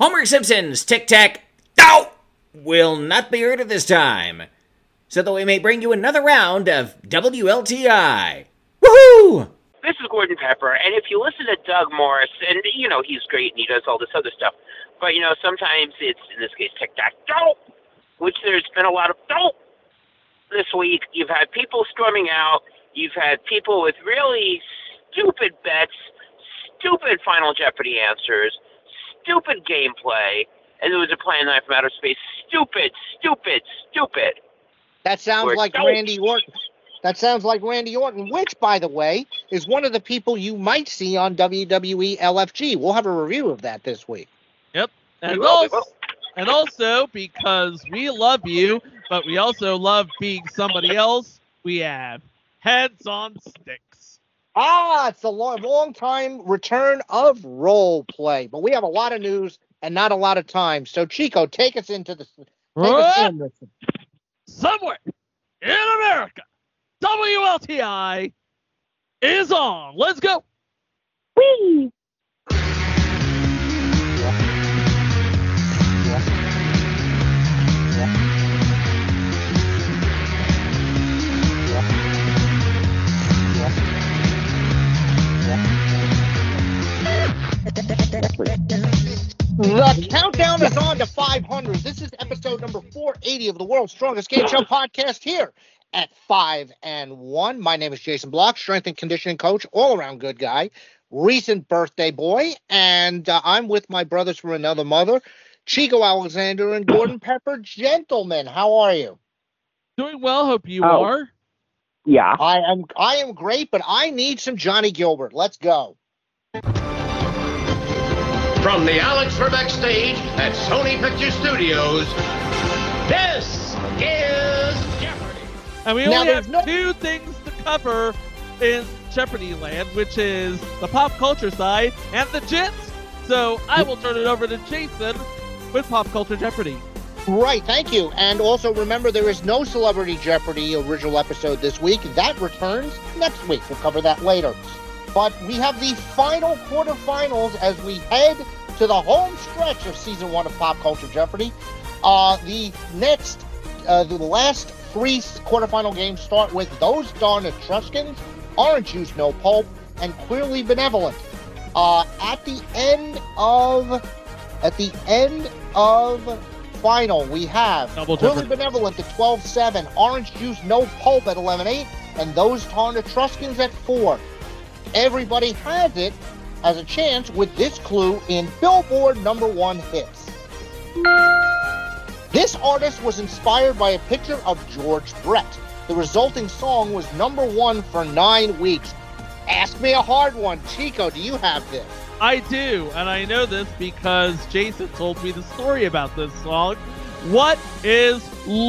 Homer Simpson's Tic Tac Dow will not be heard at this time, so that we may bring you another round of WLTI. Woohoo! This is Gordon Pepper, and if you listen to Doug Morris, and he's great and he does all this other stuff, but sometimes it's, in this case, tic-tac-toe, which there's been a lot of dope this week. You've had people storming out, you've had people with really stupid bets, stupid Final Jeopardy answers, stupid gameplay, and there was a Plan 9 from Outer Space. Stupid. That sounds like Randy Orton. That sounds like Randy Orton, which, by the way, is one of the people you might see on WWE LFG. We'll have a review of that this week. Yep. And also, because we love you, but we also love being somebody else, we have Heads on Sticks. It's a long time return of role play. But we have a lot of news and not a lot of time. So, Chico, take us into the... Somewhere in America, WLTI is on. Let's go. Whee! The countdown is on to 500. This is episode number 480 of the World's Strongest Game Show podcast here at 5 and 1. My name is Jason Block, strength and conditioning coach, all-around good guy, recent birthday boy, and I'm with my brothers from another mother, Chico Alexander and Gordon Pepper. Gentlemen, how are you? Doing well, hope you are. Yeah. I am great, but I need some Johnny Gilbert. Let's go. From the Alex Trebek stage at Sony Picture Studios, this is Jeopardy! And we only have two things to cover in Jeopardy land, which is the pop culture side and the jits. So I will turn it over to Jason with Pop Culture Jeopardy. Right, thank you. And also remember, there is no Celebrity Jeopardy original episode this week. That returns next week. We'll cover that later. But we have the final quarterfinals as we head to the home stretch of Season 1 of Pop Culture Jeopardy. The last three quarterfinal games start with Those Darn Etruscans, Orange Juice No Pulp, and Queerly Benevolent. At the end of final, we have Queerly Benevolent at 12-7, Orange Juice No Pulp at 11-8, and Those Darn Etruscans at 4. Everybody has it as a chance with this clue in Billboard #1 hits. This artist was inspired by a picture of George Brett. The resulting song was #1 for 9 weeks. Ask me a hard one. Chico, do you have this? I do, and I know this because Jason told me the story about this song. Who is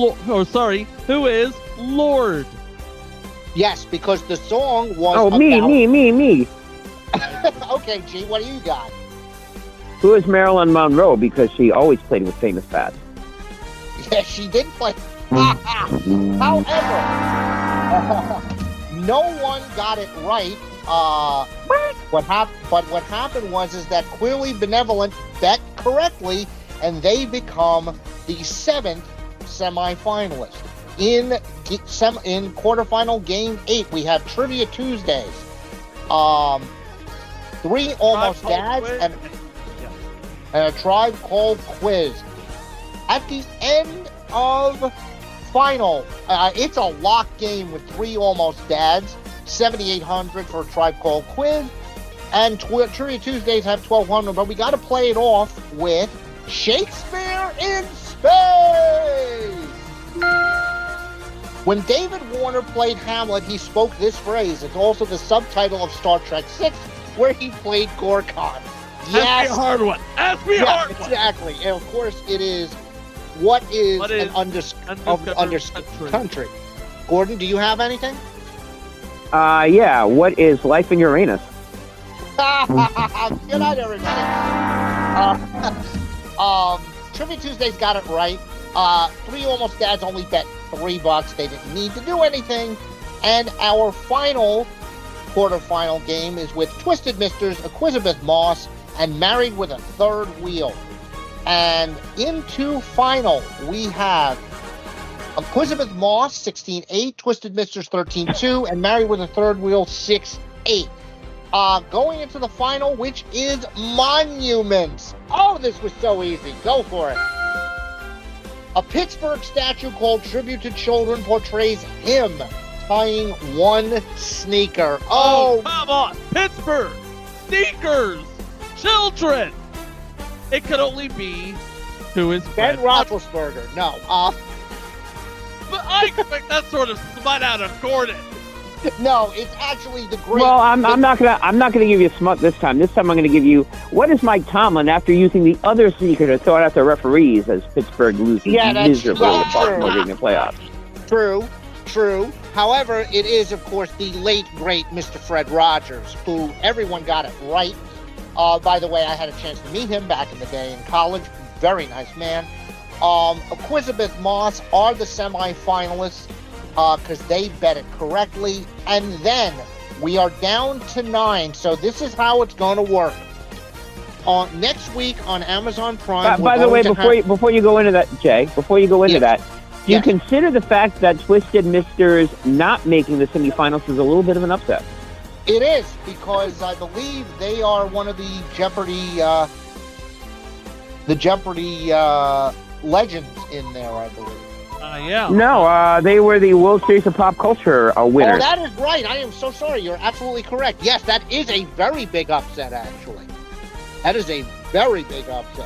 Lorde? Yes, because the song was about... me. Okay, G, what do you got? Who is Marilyn Monroe? Because she always played with famous bats. Yeah, she did play. However, no one got it right. What happened was that Queerly Benevolent bet correctly, and they become the 7th semifinalist. In quarterfinal game 8, we have Trivia Tuesdays. 3 Almost Dads and a Tribe Called Quiz. At the end of final, it's a lock game with 3 Almost Dads, 7,800 for a Tribe Called Quiz, and Trivia Tuesdays have 1,200, but we got to play it off with Shakespeare in Space. When David Warner played Hamlet, he spoke this phrase. It's also the subtitle of Star Trek VI, where he played Gorkon. Yes. Ask me a hard one. Exactly. And of course, it is what is an undiscovered country. Gordon, do you have anything? Yeah. What is life in Uranus? Good night, everybody. Trivia Tuesdays got it right. 3 Almost Dads only bet $3. They didn't need to do anything. And our final quarterfinal game is with Twisted Misters, Elizabeth Moss, and Married with a Third Wheel. And into final, we have Elizabeth Moss, 16-8, Twisted Misters, 13-2, and Married with a Third Wheel, 6-8. Going into the final, which is Monuments. Oh, this was so easy. Go for it. A Pittsburgh statue called Tribute to Children portrays him tying one sneaker. Oh, come on. Pittsburgh. Sneakers. Children. It could only be who is Ben Fred. Roethlisberger. No. But I expect that sort of smut out of Gordon. No, it's actually the great... Well, I'm not gonna give you a smut this time. This time I'm gonna give you, what is Mike Tomlin after using the other sneaker to throw it at the referees as Pittsburgh loses miserably in the Baltimore in the playoffs? True. However, it is, of course, the late, great Mr. Fred Rogers, who everyone got it right. By the way, I had a chance to meet him back in the day in college. Very nice man. Elizabeth Moss are the semifinalists because they bet it correctly. And then we are down to 9. So this is how it's going to work. Next week on Amazon Prime. By the way, before you go into that, Jay, do you consider the fact that Twisted Misters not making the semifinals is a little bit of an upset? It is, because I believe they are one of the Jeopardy legends in there, I believe. Yeah. No, they were the World Series of Pop Culture winners. Oh, that is right. I am so sorry. You're absolutely correct. Yes, that is a very big upset, actually. That is a very big upset.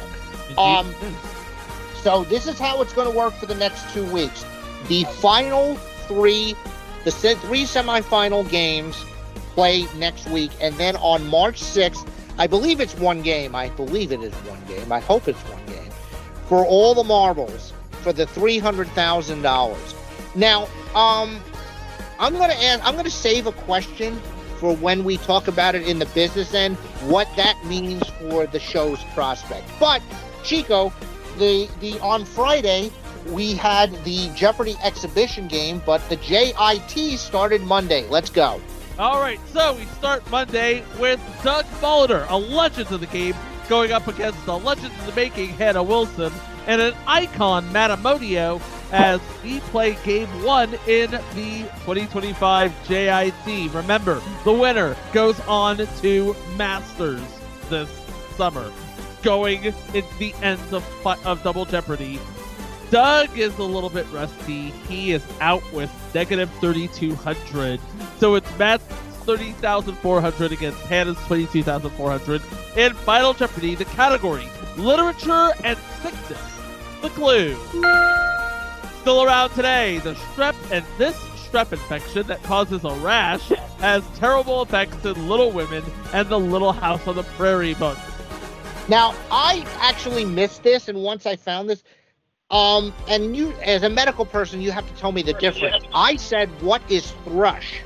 So this is how it's going to work for the next 2 weeks. The final three semifinal games play next week, and then on March 6th, I believe it's one game. I believe it is one game. I hope it's one game. For all the marbles, for the $300,000. Now, I'm going to save a question for when we talk about it in the business end, what that means for the show's prospect. But Chico, on Friday we had the Jeopardy exhibition game, but the JIT started Monday. Let's go. All right, so we start Monday with Doug Molitor, a legend of the game, going up against the legend in the making, Hannah Wilson, and an icon, Matamodio, as we play Game 1 in the 2025 JIT. Remember, the winner goes on to Masters this summer, going into the ends of Double Jeopardy. Doug is a little bit rusty. He is out with negative 3,200. So it's Matt's 30,400 against Hannah's 22,400. In Final Jeopardy, the category, Literature and Sickness. The clue. Still around today, the strep and this strep infection that causes a rash has terrible effects in Little Women and the Little House on the Prairie books. Now, I actually missed this, and once I found this, and you, as a medical person, you have to tell me the difference. I said, what is thrush?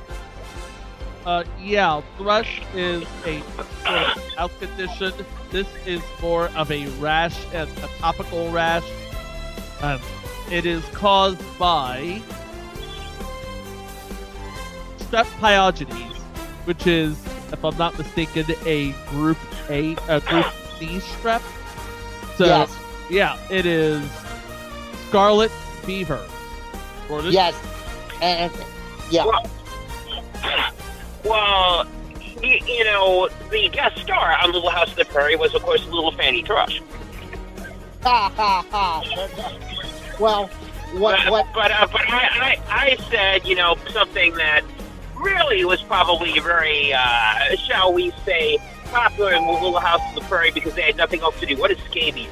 Yeah, thrush is a sort of health condition. This is more of a rash, and a topical rash. It is caused by strep pyogenes, which is, if I'm not mistaken, a group C strep. So, yes. Yeah, it is scarlet fever. Yes, and yeah. Well, you know, the guest star on Little House on the Prairie was, of course, Little Fanny Thrush. Ha ha ha. Well, what? But I said, you know, something that really was probably very, shall we say, popular in Little House on the Prairie because they had nothing else to do. What is scabies?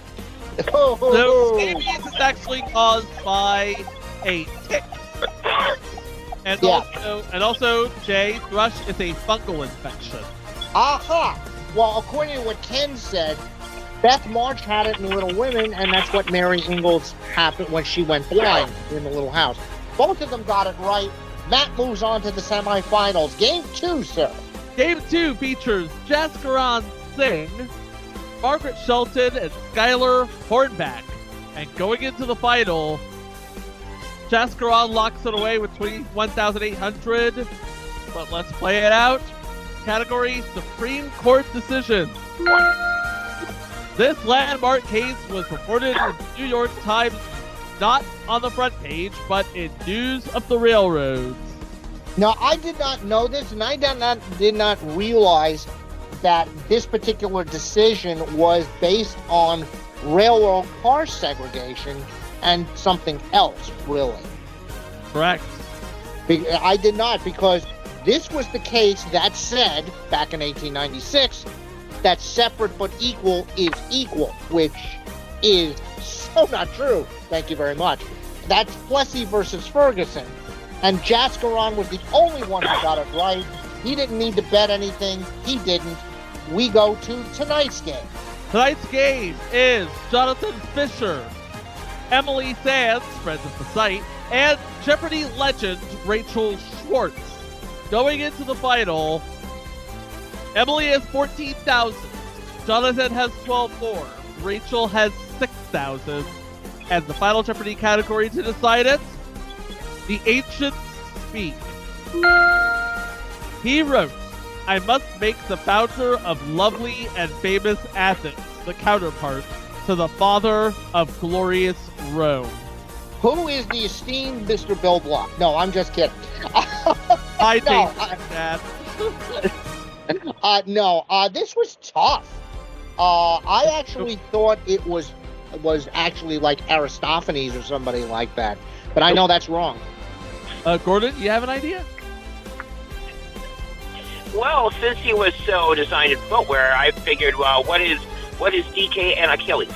So scabies is actually caused by a tick. And also, Jay, thrush is a fungal infection. Aha! Well, according to what Ken said, Beth March had it in Little Women, and that's what Mary Ingalls happened when she went blind in the Little House. Both of them got it right. Matt moves on to the semifinals. Game 2, sir. Game 2 features Jaskaran Singh, Margaret Shelton, and Skylar Hornback. And going into the final, Jaskaran locks it away with 21,800. But let's play it out. Category Supreme Court Decisions. This landmark case was reported in the New York Times, not on the front page, but in News of the Railroads. Now, I did not know this, and I did not realize that this particular decision was based on railroad car segregation and something else, really. Correct. I did not, because this was the case that said, back in 1896, that separate but equal is equal, which is so not true. Thank you very much. That's Plessy versus Ferguson. And Jaskaron was the only one who got it right. He didn't need to bet anything. He didn't. We go to tonight's game. Tonight's game is Jonathan Fisher, Emily Sands, friends of the site, and Jeopardy legend Rachel Schwartz. Going into the final, Emily has 14,000. Jonathan has 12,400. Rachel has 6,000. And the final Jeopardy category to decide it, the ancients speak. He wrote, I must make the founder of lovely and famous Athens the counterpart to the father of glorious Rome. Who is the esteemed Mr. Bill Block? No, I'm just kidding. I think that. This was tough. I actually thought it was actually like Aristophanes or somebody like that, but I know that's wrong. Gordon, you have an idea? Well, since he was so designed in footwear, I figured, well, what is DK and Achilles?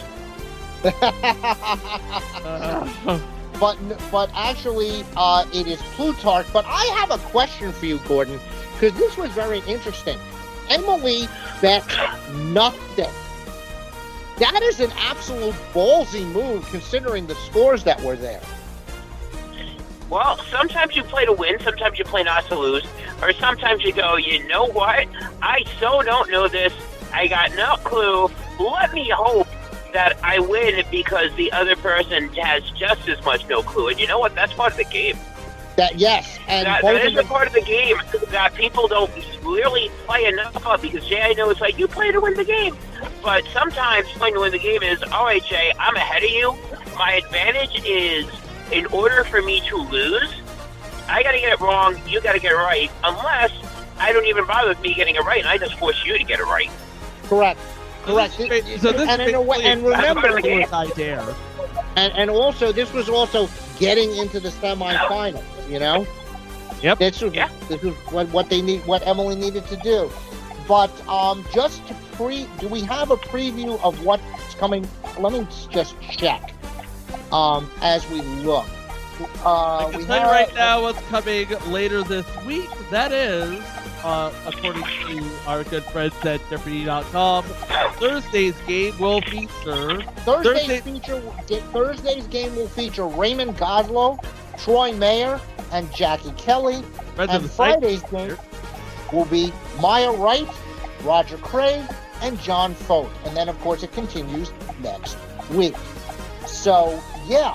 But actually, it is Plutarch. But I have a question for you, Gordon, because this was very interesting. Emily bet nothing. That is an absolute ballsy move, considering the scores that were there. Well, sometimes you play to win, sometimes you play not to lose, or sometimes you go, you know what? I so don't know this. I got no clue. Let me hope that I win because the other person has just as much no clue. And you know what? That's part of the game. Yes. And that is a part of the game that people don't really play enough of, because Jay, I know it's like you play to win the game. But sometimes playing to win the game is, all right, Jay, I'm ahead of you. My advantage is, in order for me to lose, I got to get it wrong, you got to get it right, unless I don't even bother with me getting it right, and I just force you to get it right. Correct. So remember, I dare. And also, this was also getting into the semifinals. You know. Yep. This was what Emily needed to do. But just to do we have a preview of what's coming? Let me just check. As we look. I can tell you right now what's coming later this week. That is, according to our good friends at Jeopardy.com, Thursday's game will feature... Thursday's game will feature Raymond Goslow, Troy Mayer, and Jackie Kelly. And Friday's game will be Maya Wright, Roger Craig, and John Fote. And then, of course, it continues next week. So, yeah,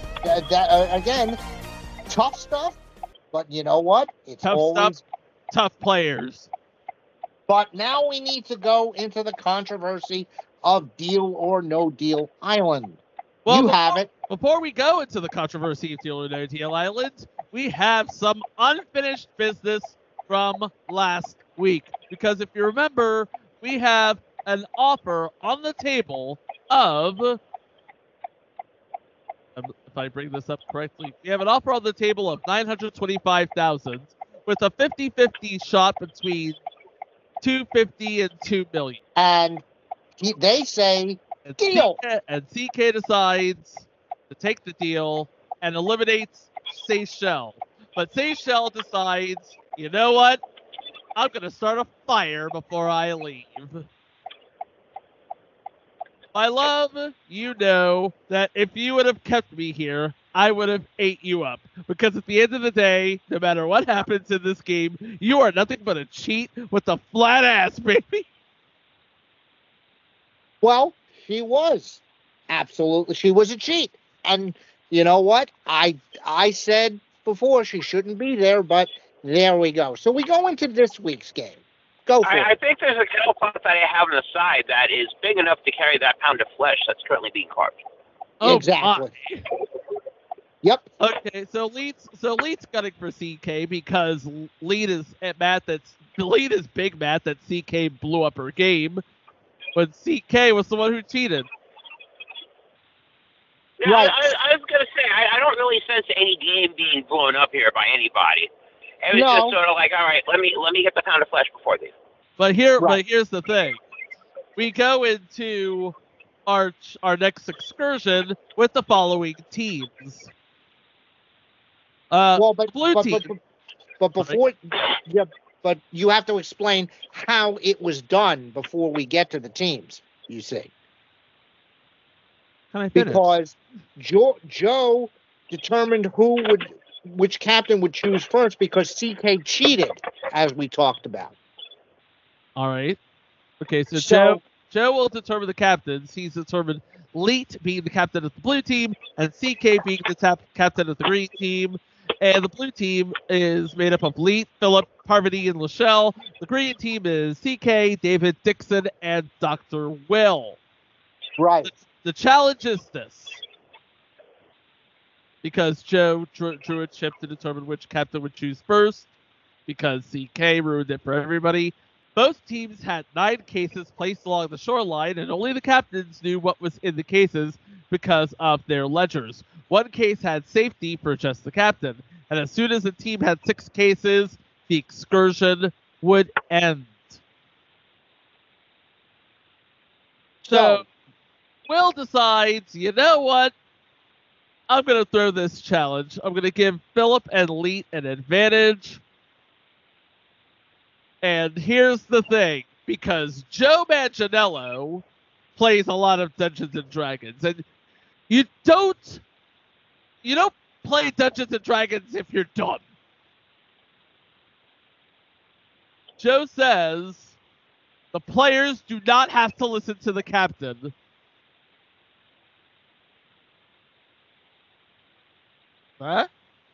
again, tough stuff, but you know what? It's tough always stuff, tough players. But now we need to go into the controversy of Deal or No Deal Island. Well, you have it. Before we go into the controversy of Deal or No Deal Island, we have some unfinished business from last week. Because if you remember, we have an offer on the table of... If I bring this up correctly, we have an offer on the table of $925,000 with a 50-50 shot between $250 and $2 million. And they say deal. CK decides to take the deal and eliminates Seychelles. But Seychelles decides, you know what? I'm going to start a fire before I leave. My love, you know that if you would have kept me here, I would have ate you up. Because at the end of the day, no matter what happens in this game, you are nothing but a cheat with a flat ass, baby. Well, she was. Absolutely. She was a cheat. And you know what? I said before she shouldn't be there, but there we go. So we go into this week's game. Go for I it. think there's a kettle pot that I have on the side that is big enough to carry that pound of flesh that's currently being carved. Oh, Exactly. my. Yep. Okay, so Leet's gunning for CK because Leet is big mad that CK blew up her game when CK was the one who cheated. Yeah, Right. I was going to say, I don't really sense any game being blown up here by anybody. It was No. just sort of like, all right, let me get the pound of flesh before these. But Right. here's the thing: we go into our next excursion with the following teams. Well, but team. but before, yeah, but you have to explain how it was done before we get to the teams. You see, Can I finish? because Joe determined which captain would choose first because CK cheated, as we talked about. All right. Okay, so Joe will determine the captains. He's determined Leet being the captain of the blue team and CK being the captain of the green team. And the blue team is made up of Leet, Philip, Parvati, and Lachelle. The green team is CK, David, Dixon, and Dr. Will. Right. The challenge is this. Because Joe drew a chip to determine which captain would choose first. Because CK ruined it for everybody. Both teams had 9 cases placed along the shoreline, and only the captains knew what was in the cases because of their ledgers. One case had safety for just the captain, and as soon as the team had 6 cases, the excursion would end. So, Will decides, you know what? I'm going to throw this challenge. I'm going to give Philip and Leet an advantage. And here's the thing, because Joe Manganiello plays a lot of Dungeons and Dragons, and you don't play Dungeons and Dragons if you're dumb. Joe says the players do not have to listen to the captain. Huh?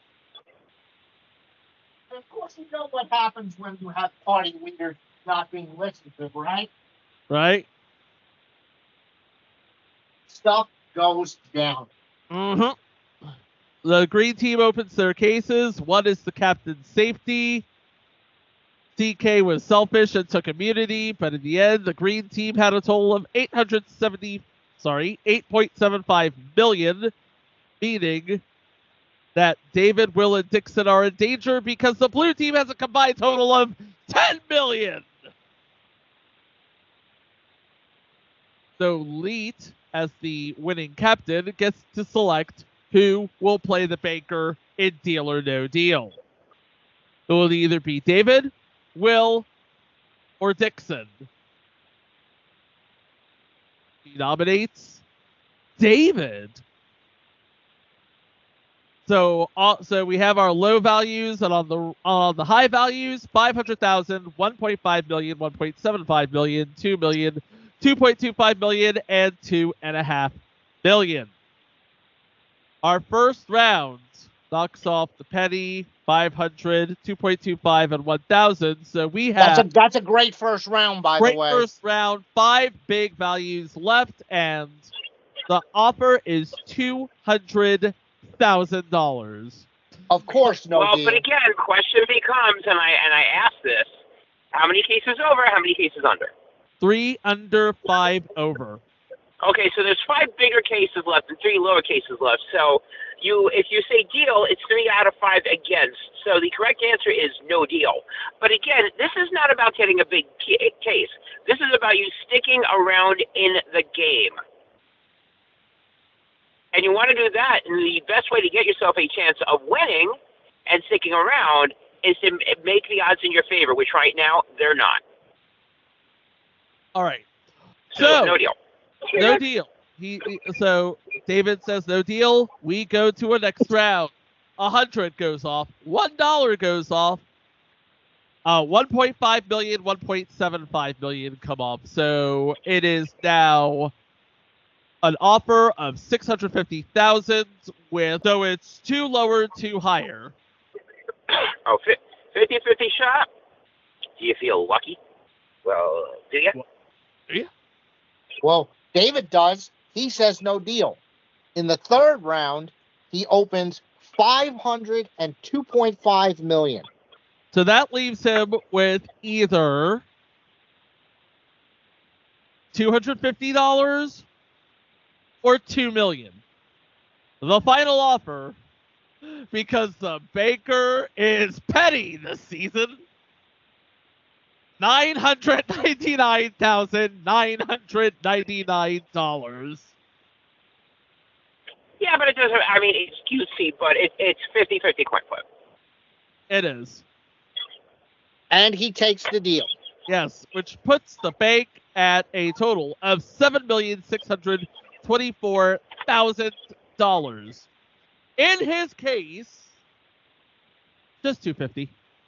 Of course, you know what happens when you have party leaders not being listened to, right? Right? Stuff goes down. Mm-hmm. The green team opens their cases. One is the captain's safety. CK was selfish and took immunity, but in the end, the green team had a total of 8.75 million, meaning that David, Will, and Dixon are in danger because the blue team has a combined total of 10 million. So Leet, as the winning captain, gets to select who will play the banker in Deal or No Deal. It will either be David, Will, or Dixon. He nominates David. So we have our low values, and on the high values, 500,000, 1.5 million, 1.75 million, 2 million, 2.25 million, and 2.5 million. Our first round knocks off the penny, 500, 2.25, and 1,000. So we have that's a great first round, by the way. Great first round, 5 big values left, and the offer is $200,000. Of course, no Well, deal. but again, question becomes, and I ask this: how many cases over? How many cases under? 3 under, 5 over. Okay, so there's 5 bigger cases left and 3 lower cases left. So if you say deal, it's 3 out of 5 against. So the correct answer is no deal. But again, this is not about getting a big case. This is about you sticking around in the game. And you want to do that, and the best way to get yourself a chance of winning and sticking around is to make the odds in your favor, which right now, they're not. All right. So no deal. No deal. So David says no deal. We go to a next round. 100 goes off. $1 goes off. 1.5 million, 1.75 million come off. So it is now an offer of 650,000 so it's 2 lower, 2 higher. Oh, 50-50 shot? Do you feel lucky? Well, do you? Yeah. Well, David does. He says no deal. In the third round, he opens $502.5 million. So that leaves him with either $250 or $2 million. The final offer, because the banker is petty this season, $999,999. Yeah, but it doesn't. I mean, it's cutesy, but it's 50-50 coin flip. It is. And he takes the deal. Yes, which puts the bank at a total of $7,624,000. In his case, just $250.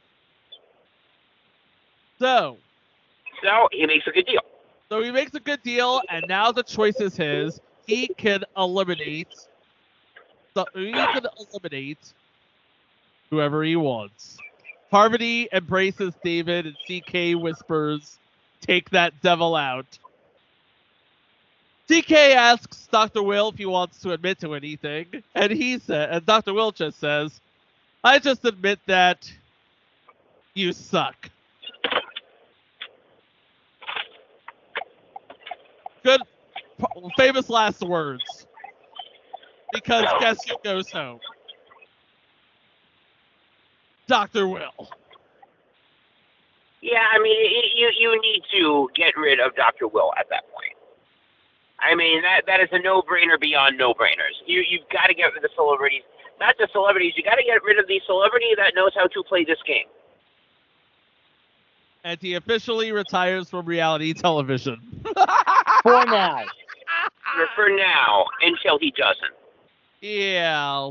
So he makes a good deal. So he makes a good deal, and now the choice is his. He can eliminate whoever he wants. Parvati embraces David, and CK whispers, "Take that devil out." CK asks Dr. Will if he wants to admit to anything, and Dr. Will just says, "I just admit that you suck." Good, famous last words. Because guess who goes home? Dr. Will. Yeah, I mean, you need to get rid of Dr. Will at that point. I mean, that is a no-brainer beyond no-brainers. You've got to get rid of the celebrities. Not just celebrities, you got to get rid of the celebrity that knows how to play this game. And he officially retires from reality television. For now. For now, until he doesn't. Yeah.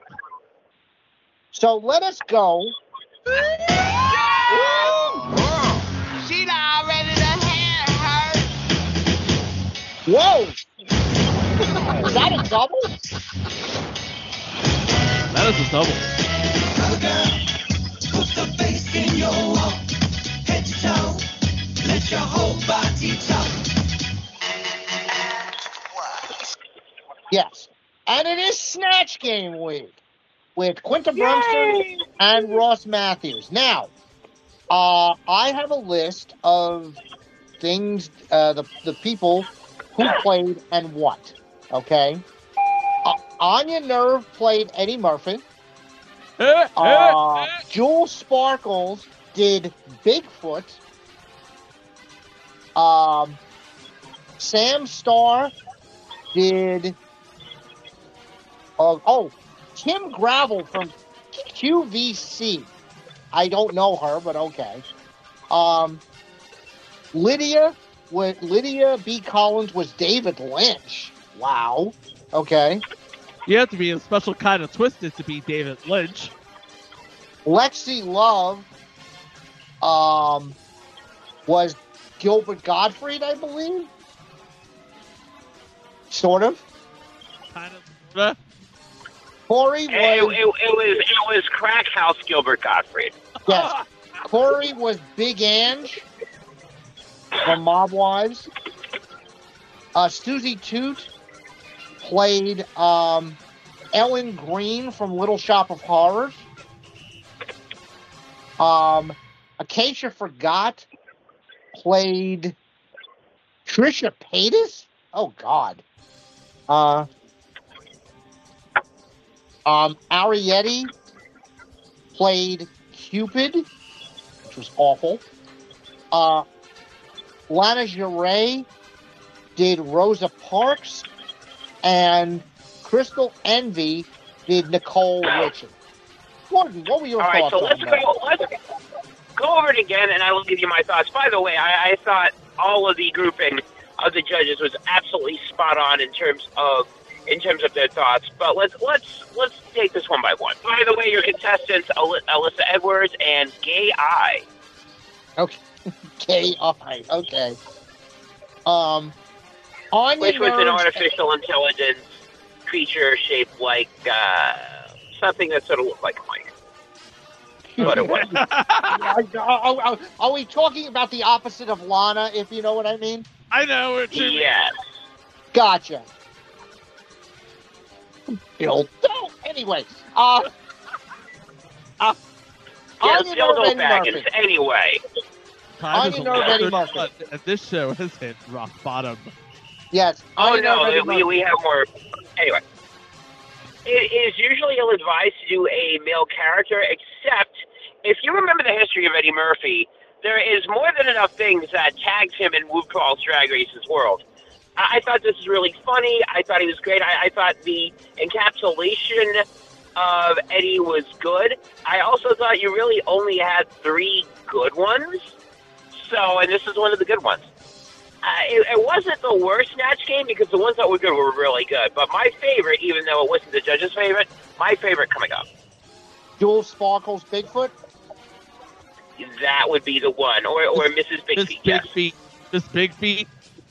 So let us go. She already done had her. Whoa! Is that a double? That is a double. Put the bass in your walk, head to toe, let your whole body talk. Yes. And it is Snatch Game Week with Quinta Brunson and Ross Matthews. Now, I have a list of things, the people who played and what. Okay? Anya Nerve played Eddie Murphy. Jewel Sparkles did Bigfoot. Sam Starr did... Kim Gravel from QVC. I don't know her, but okay. Lydia B. Collins was David Lynch. Wow. Okay. You have to be a special kind of twisted to be David Lynch. Lexi Love was Gilbert Gottfried, I believe. Sort of. Kind of. Corey was... It was Crack House Gilbert Gottfried. Yes. Corey was Big Ange from Mob Wives. Susie Toot played Ellen Green from Little Shop of Horrors. Acacia Forgot played Trisha Paytas. Oh, God. Arietti played Cupid, which was awful. Lana Geray did Rosa Parks, and Crystal Envy did Nicole Richie. Gordon, what were your thoughts so on that? Let's go over it again, and I will give you my thoughts. By the way, I thought all of the grouping of the judges was absolutely spot on in terms of their thoughts, but let's take this one by one. By the way, your contestants, Alyssa Edwards and Gay Eye. Okay. Gay Eye. Okay. Which was an artificial intelligence creature shaped like something that sort of looked like a mic. what it was. Are we talking about the opposite of Lana, if you know what I mean? I know what you mean. Yes. Gotcha. Bill Doe. Anyway, Yes, Onion Bill Eddie Baggins. Murphy. Anyway. Time is Onion Herb Eddie 11:30, Murphy. but this show has hit rock bottom. Yes. Oh, Onion Herb Eddie no, Murphy. we have more. Anyway. It is usually ill-advised to do a male character, except if you remember the history of Eddie Murphy, there is more than enough things that tags him in RuPaul's Drag Race's world. I thought this was really funny. I thought he was great. I thought the encapsulation of Eddie was good. I also thought you really only had 3 good ones. So, and this is one of the good ones. It wasn't the worst Snatch Game because the ones that were good were really good. But my favorite, even though it wasn't the judge's favorite, my favorite coming up. Jules Sparkle's Bigfoot. That would be the one. Or Mrs. Big Miss Feet. Big Yes. Feet. Miss Big Feet.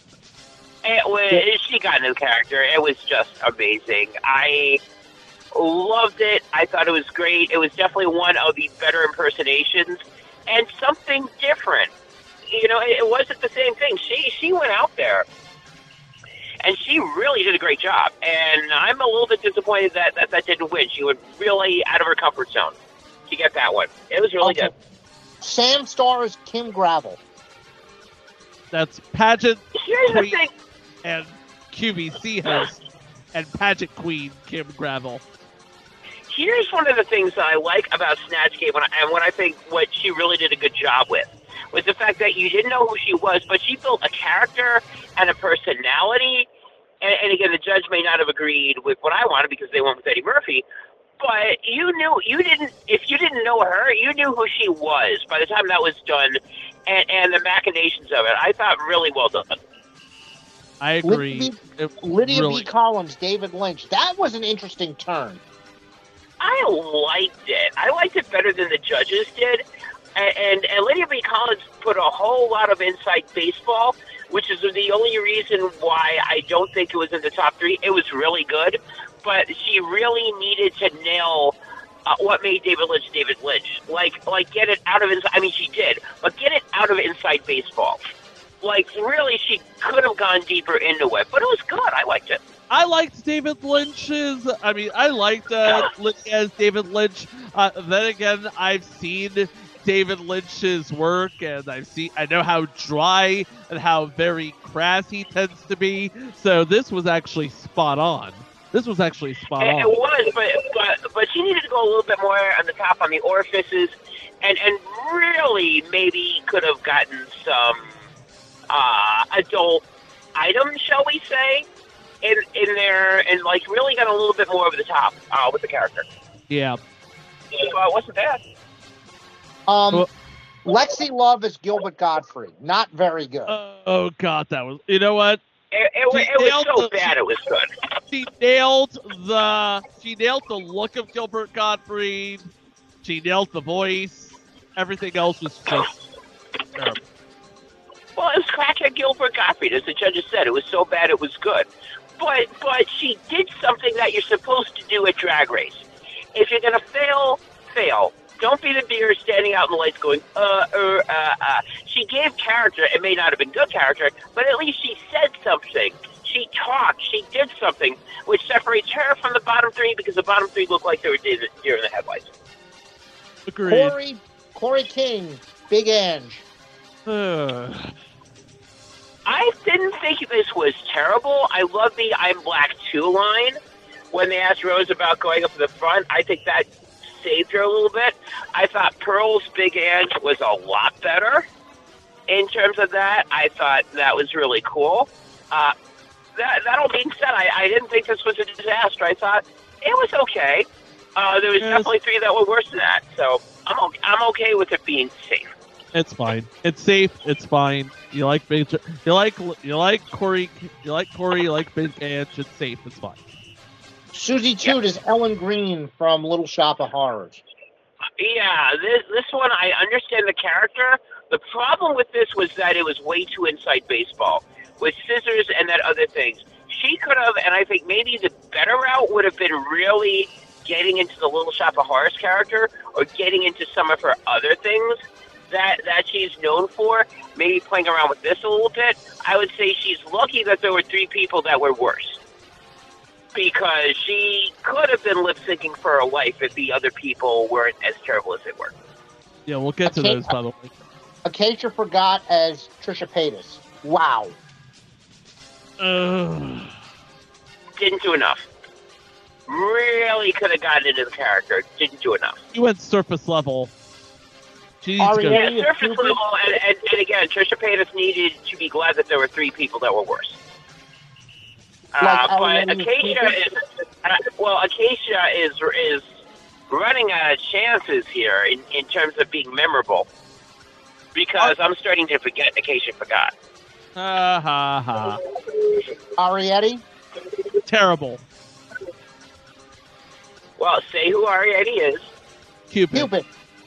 She got a new character. It was just amazing. I loved it. I thought it was great. It was definitely one of the better impersonations and something different. You know, it wasn't the same thing. She went out there and she really did a great job. And I'm a little bit disappointed that didn't win. She went really out of her comfort zone to get that one. It was really good. Sam Starr's Kim Gravel. That's pageant Here's the queen thing. and QVC host and pageant queen Kim Gravel. Here's one of the things that I like about Snatch Game, and what I think what she really did a good job with, was the fact that you didn't know who she was, but she built a character and a personality. And again, the judge may not have agreed with what I wanted because they went with Eddie Murphy, but if you didn't know her, you knew who she was by the time that was done, and the machinations of it. I thought really well done. I agree. Lydia Really- B. Collins, David Lynch. That was an interesting turn. I liked it. I liked it better than the judges did. And Lydia B. Collins put a whole lot of inside baseball, which is the only reason why I don't think it was in the top 3. It was really good, but she really needed to nail what made David Lynch. Like get it out of inside. I mean, she did, but get it out of inside baseball. Like, really, she could have gone deeper into it, but it was good. I liked it. I liked David Lynch's. I liked Lydia's David Lynch. Then again, I've seen David Lynch's work, and I know how dry and how very crass he tends to be. So this was actually spot on. It was, but she needed to go a little bit more on the top on the orifices, and really maybe could have gotten some adult items, shall we say, in there, and like really got a little bit more over the top with the character. Yeah. So it wasn't bad. Lexi Love is Gilbert Godfrey. Not very good. Oh God, that was. You know what? It was so bad. It was good. She nailed the look of Gilbert Gottfried. She nailed the voice. Everything else was just terrible. Well, it was crackhead Gilbert Gottfried, as the judges said. It was so bad it was good. But she did something that you're supposed to do at Drag Race. If you're going to fail, fail. Don't be the deer standing out in the lights going, She gave character. It may not have been good character, but at least she said something. She talked. She did something, which separates her from the bottom 3 because the bottom 3 looked like they were deer in the headlights. Agreed. Corey King, Big Ange. I didn't think this was terrible. I love the I'm Black 2 line. When they asked Rose about going up to the front, I think that saved her a little bit. I thought Pearl's Big Ange was a lot better in terms of that. I thought that was really cool. That all being said, I didn't think this was a disaster. I thought it was okay. There was definitely 3 that were worse than that. So I'm okay with it being safe. It's fine. It's safe. It's fine. You like Corey. You like Corey. You like Big Ange. It's safe. It's fine. Susie Toot is Ellen Green from Little Shop of Horrors. Yeah, this one, I understand the character. The problem with this was that it was way too inside baseball with scissors and that other things. She could have, and I think maybe the better route would have been really getting into the Little Shop of Horrors character or getting into some of her other things that she's known for, maybe playing around with this a little bit, I would say she's lucky that there were 3 people that were worse. Because she could have been lip-syncing for her life if the other people weren't as terrible as they were. Yeah, we'll get to those, by the way. Acacia Forgot as Trisha Paytas. Wow. Didn't do enough. Really could have gotten into the character. Didn't do enough. You went surface level. Yeah, surface level, and again, Trisha Paytas needed to be glad that there were 3 people that were worse. But Acacia is, Acacia is running out of chances here in terms of being memorable. Because I'm starting to forget Acacia Forgot. Ha ha ha. Arietti? Terrible. Well, say who Arietti is. Cupid.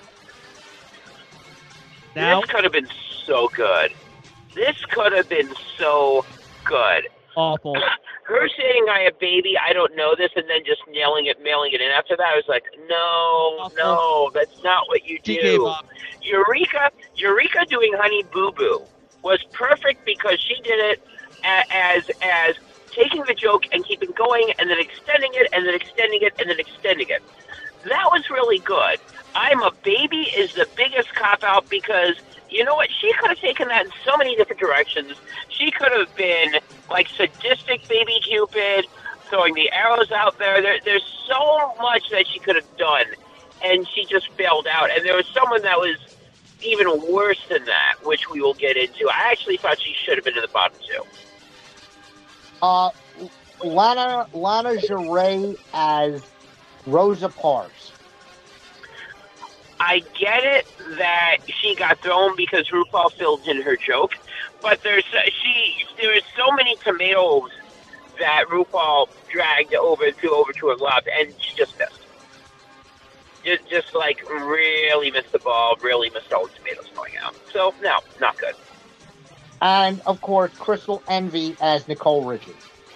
Now? This could have been so good. This could have been so good. Awful. Her saying "I a baby, I don't know this," and then just mailing it in after that, I was like, no, that's not what you do. Eureka doing Honey Boo Boo was perfect because she did it as taking the joke and keeping going and then extending it and then extending it and then extending it. That was really good. I'm a baby is the biggest cop-out because, you know what, she could have taken that in so many different directions. She could have been like sadistic baby Cupid, throwing the arrows out there. There's so much that she could have done, and she just bailed out. And there was someone that was even worse than that, which we will get into. I actually thought she should have been in the bottom 2. Lana Jarre as Rosa Parks. I get it that she got thrown because RuPaul filled in her joke, but there was so many tomatoes that RuPaul dragged over to her glove, and she just missed. Just like really missed the ball, really missed all the tomatoes going out. So no, not good. And of course, Crystal Envy as Nicole Richie.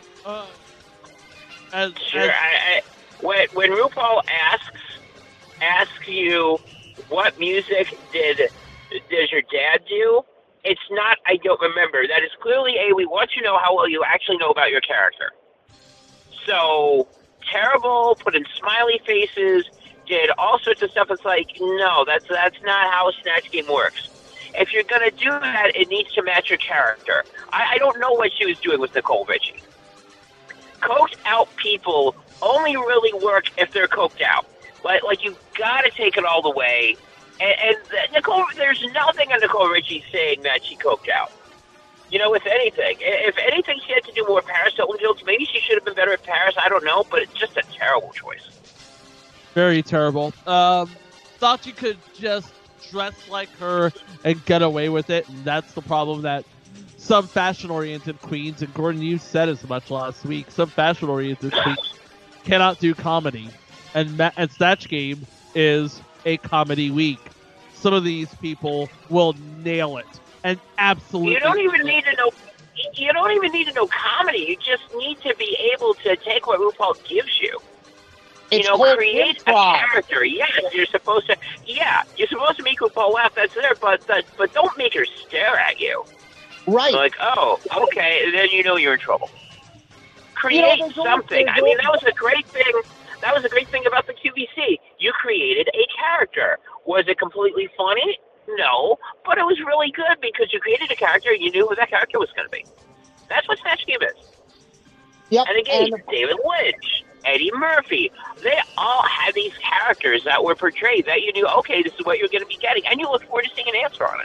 When RuPaul asks you what music does your dad do, it's not I don't remember. That is clearly we want you to know how well you actually know about your character. So terrible, put in smiley faces, did all sorts of stuff. It's like, no, that's not how a Snatch Game works. If you're gonna do that, it needs to match your character. I don't know what she was doing with Nicole Richie. Coked out people only really work if they're coked out. Like you gotta take it all the way. And Nicole, there's nothing on Nicole Richie saying that she coked out. You know, if anything, she had to do more Paris Hilton jokes. Maybe she should have been better at Paris. I don't know, but it's just a terrible choice. Very terrible. Thought you could just dress like her and get away with it. And that's the problem that some fashion-oriented queens, and Gordon, you said as much last week, some fashion-oriented queens cannot do comedy. And Snatch Game is a comedy week. Some of these people will nail it. And absolutely. You don't even need to know comedy. You just need to be able to take what RuPaul gives you. It's create a character. Yes, you're supposed to make RuPaul laugh. That's there, but don't make her stare at you. Right. Like, oh, okay, then you know you're in trouble. Create something. I mean, that was a great thing. That was a great thing about the QVC. You created a character. Was it completely funny? No, but it was really good because you created a character and you knew who that character was going to be. That's what Snatch Game is. Yep. And again, David Lynch, Eddie Murphy, they all had these characters that were portrayed that you knew, okay, this is what you're going to be getting, and you look forward to seeing an answer on it.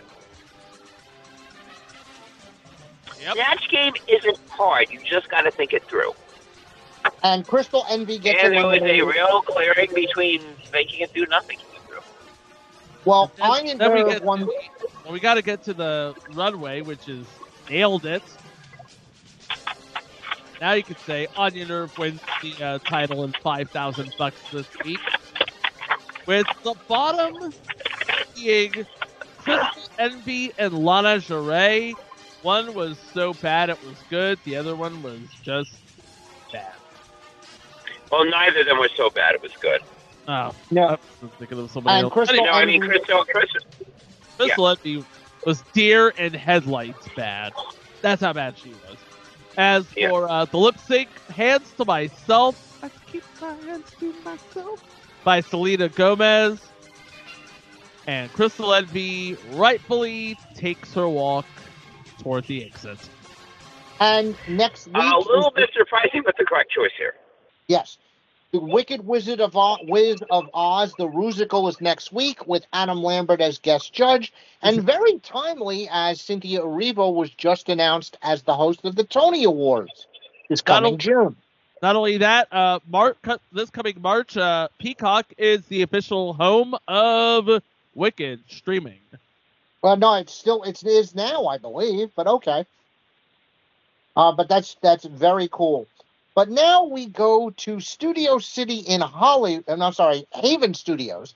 Yep. Snatch Game isn't hard. You just got to think it through. And Crystal Envy gets and there was a real clearing between making it do nothing. Well, Onion Nerve won. We got to get to the runway, which is nailed it. Now you could say Onion Nerve wins the title and $5,000 this week, with the bottom being Crystal Envy and Lana Jarre. One was so bad it was good. The other one was just bad. Well, neither of them was so bad. It was good. Oh, No. I was thinking of somebody else. Crystal Crystal Envy was deer and headlights bad. That's how bad she was. As for the lip sync, Hands to Myself, I keep my hands to myself, by Selena Gomez. And Crystal Envy rightfully takes her walk toward the exit. And next week... A little bit surprising, but the correct choice here. Yes. The Wicked Wizard of Oz, the Rusical, is next week with Adam Lambert as guest judge. And very timely, as Cynthia Erivo was just announced as the host of the Tony Awards this coming June. Not only that, this coming March, Peacock is the official home of Wicked streaming. Well, no, it is now, I believe, but okay. But that's very cool. But now we go to Studio City in Haven Studios,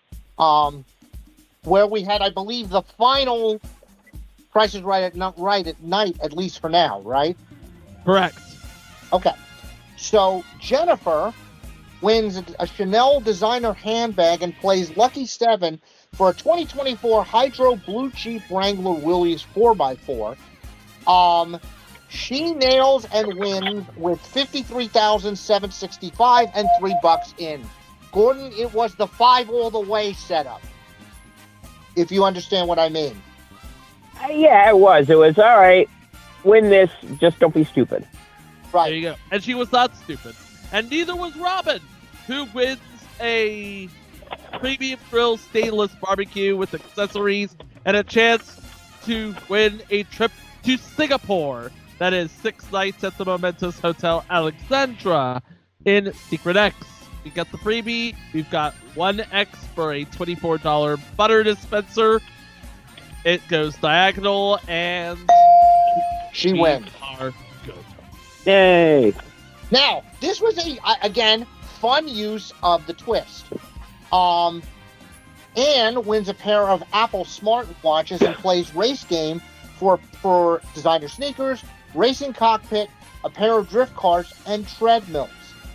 where we had, I believe, the final Price is Right at night, at least for now, right? Correct. Okay. So Jennifer wins a Chanel designer handbag and plays Lucky 7 for a 2024 Hydro Blue Cheap Wrangler Willys 4x4. She nails and wins with $53,765 and $3 in. Gordon, it was the 5 all the way setup. If you understand what I mean. Yeah, it was. It was all right. Win this. Just don't be stupid. Right. There you go. And she was not stupid. And neither was Robin, who wins a premium grill stainless barbecue with accessories and a chance to win a trip to Singapore. That is 6 nights at the momentous Hotel Alexandra in Secret X. We got the freebie. We've got 1X for a $24 butter dispenser. It goes diagonal, and she wins. Are good. Yay! Now, this was again fun use of the twist. Anne wins a pair of Apple smartwatches and plays race game for designer sneakers, racing cockpit, a pair of drift cars, and treadmills.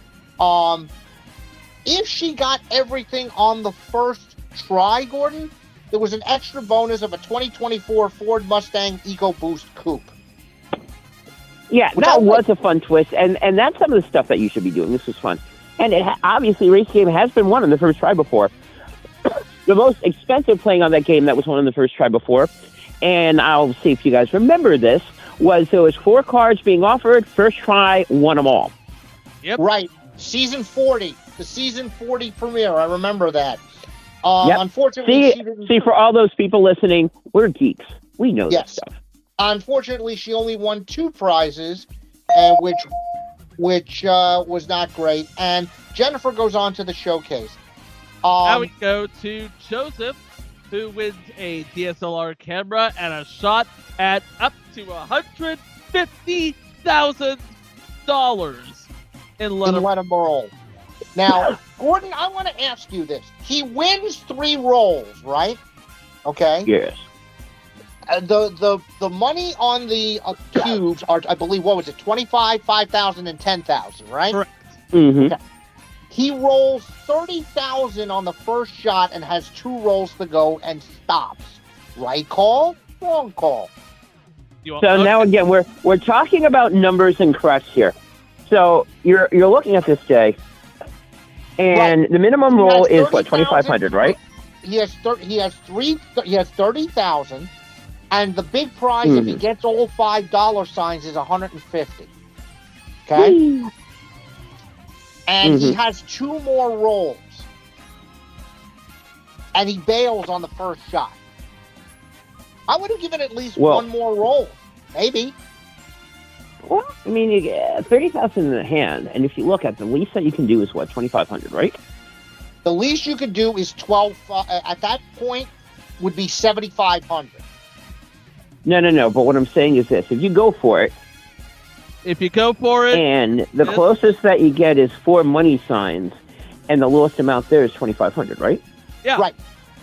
If she got everything on the first try, Gordon, there was an extra bonus of a 2024 Ford Mustang EcoBoost Coupe. Yeah, that was a fun twist, and that's some of the stuff that you should be doing. This was fun. And obviously, Race Game has been won on the first try before. The most expensive playing on that game that was won on the first try before, and I'll see if you guys remember this, was there was 4 cards being offered, first try, won them all. Yep. Right. Season 40. The Season 40 premiere. I remember that. Yep. Unfortunately, she didn't... See, for all those people listening, we're geeks. We know this stuff. Unfortunately, she only won 2 prizes, and which was not great. And Jennifer goes on to the showcase. Now we go to Joseph, who wins a DSLR camera and a shot at up to $150,000 in Let 'em Roll. Now, Gordon, I want to ask you this. He wins 3 rolls, right? Okay. Yes. The money on the cubes are, I believe, what was it, 25, 5,000, and 10,000, right? Correct. Mm-hmm. Okay. He rolls 30,000 on the first shot and has 2 rolls to go and stops. Right call? Wrong call. So now again, we're talking about numbers and crush here. So you're looking at this, Jay, and the minimum roll is what, 2,500, right? He has 30,000. And the big prize, if he gets all $5 signs, is $150. Okay? And he has 2 more rolls. And he bails on the first shot. I would have given at least 1 more roll. Maybe. Well, I mean, you get 30,000 in the hand, and if you look at the least that you can do is what, 2,500, right? The least you could do is 12. At that point, would be 7,500. No. But what I'm saying is this: if you go for it, and the closest that you get is 4 money signs, and the lowest amount there is 2,500, right? Yeah. Right.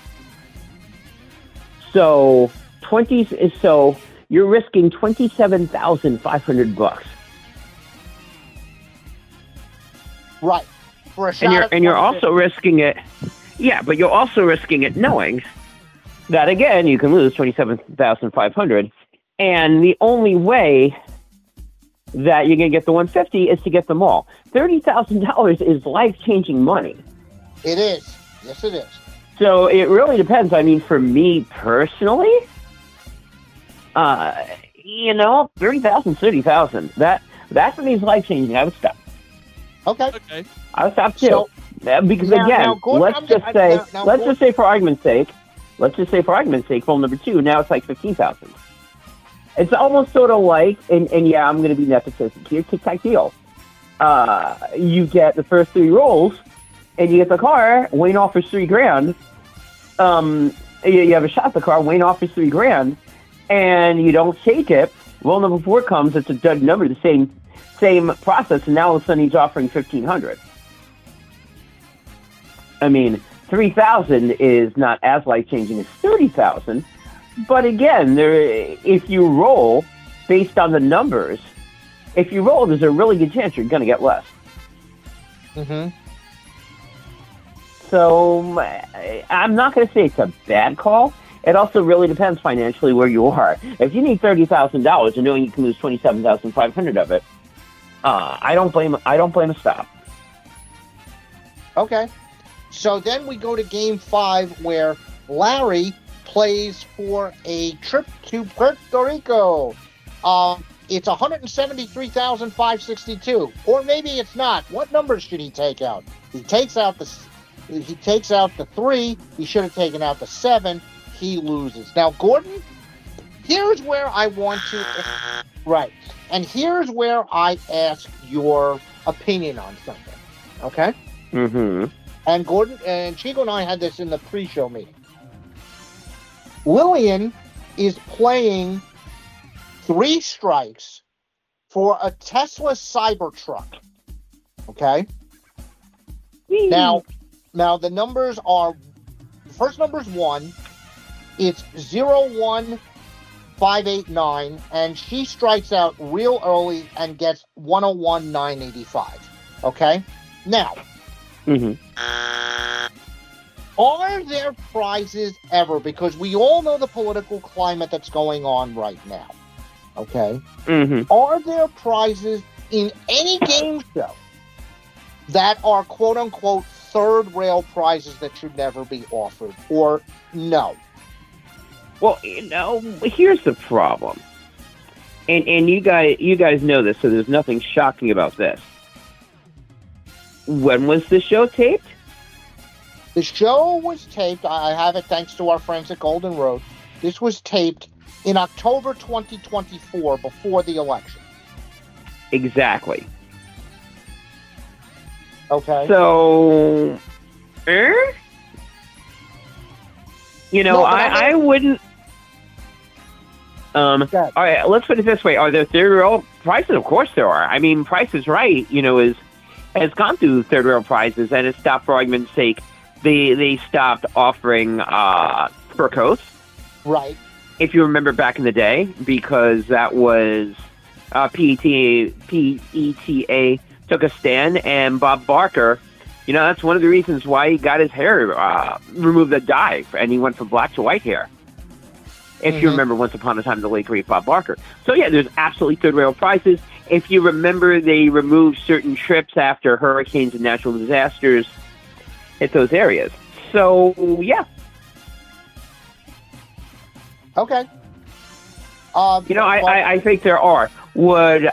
So you're risking $27,500. Right. for a shot. And you're also risking it. Yeah, but you're also risking it knowing that again you can lose 27,500, and the only way that you're gonna get the 150 is to get them all. $30,000 is life-changing money. It is. Yes, it is. So it really depends. I mean, for me personally, 30,000, 30,000. That for me is life-changing. I would stop. Okay. I would stop too. So, because now, again, Gordon, let's just say for argument's sake, rule number 2, now it's like 15,000. It's almost sort of like, and yeah, I'm going to be nepotistic here, tic-tac deal. You get the first 3 rolls, and you get the car, Wayne offers $3,000. You have a shot at the car, Wayne offers $3,000, and you don't take it. Roll number 4 comes, it's a dud number, the same process, and now all of a sudden he's offering $1,500. I mean, 3,000 is not as life-changing as 30,000, but again, if you roll based on the numbers, there's a really good chance you're going to get less. Mm-hmm. So I'm not going to say it's a bad call. It also really depends financially where you are. If you need $30,000 and knowing you can lose 27,500 of it, I don't blame a stop. Okay. So then we go to Game 5, where Larry plays for a trip to Puerto Rico. It's 173,562, or maybe it's not. What numbers should he take out? He takes out the 3. He should have taken out the 7. He loses. Now, Gordon, here's where I want to right, and here's where I ask your opinion on something. Okay. Mm-hmm. And Gordon and Chico and I had this in the pre-show meeting. Lillian is playing 3 strikes for a Tesla Cybertruck. Okay. Now the numbers are, the first number is 1. It's 01589, and she strikes out real early and gets 101,985. Okay. Now. Mm-hmm. Are there prizes ever? Because we all know the political climate that's going on right now. Okay? Mm-hmm. Are there prizes in any game show that are quote-unquote third rail prizes that should never be offered? Or no? Well, here's the problem. And you guys know this, so there's nothing shocking about this. When was the show taped? The show was taped, I have it thanks to our friends at Golden Road. This was taped in October 2024, before the election. Exactly. Okay. So, I wouldn't. All right, let's put it this way. Are there third rail prizes? Of course there are. I mean, Price is Right, has gone through third rail prizes, and it's stopped, for argument's sake. They stopped offering fur coats. Right. If you remember back in the day, because that was PETA took a stand, and Bob Barker, that's one of the reasons why he got his hair removed the dye, and he went from black to white hair. If you remember Once Upon a Time, the late great Bob Barker. So yeah, there's absolutely third rail prizes. If you remember, they removed certain trips after hurricanes and natural disasters hit those areas. So, yeah. Okay. I think there are. Would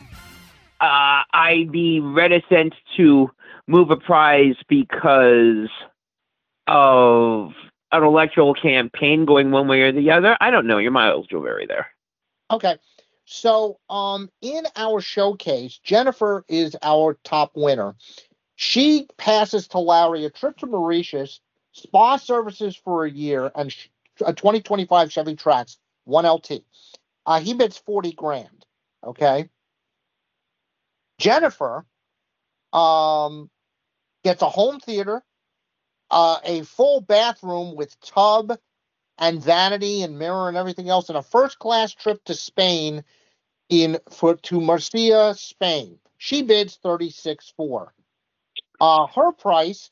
I be reticent to move a prize because of an electoral campaign going one way or the other? I don't know. You're Miles Jewelry there. Okay. So, in our showcase, Jennifer is our top winner. She passes to Larry a trip to Mauritius, spa services for a year, and a 2025 Chevy Trax 1LT. He bids $40,000. Okay. Jennifer gets a home theater, a full bathroom with tub and vanity and mirror and everything else, and a first-class trip to Spain to Murcia, Spain. She bids $36,400. Her price,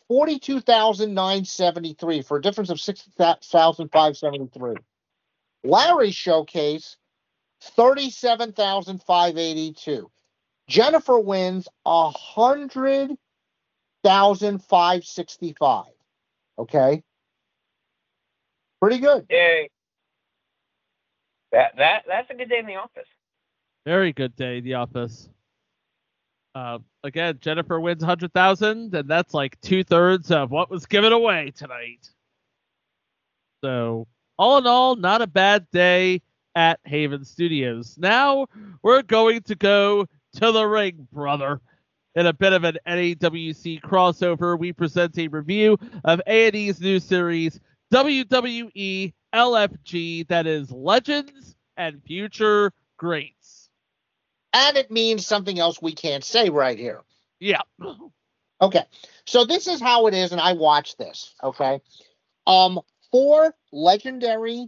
$42,973 for a difference of $6,573. Larry's showcase, $37,582. Jennifer wins $100,565. Okay, pretty good. Yay. That's a good day in the office. Very good day in the office. Again, Jennifer wins 100,000, and that's like 2/3 of what was given away tonight. So, all in all, not a bad day at Haven Studios. Now we're going to go to the ring, brother. In a bit of an NAWC crossover, we present a review of A&E's new series, WWE LFG, that is Legends and Future Greats. And it means something else we can't say right here. Yeah. Okay, so this is how it is, and I watched this, okay? 4 legendary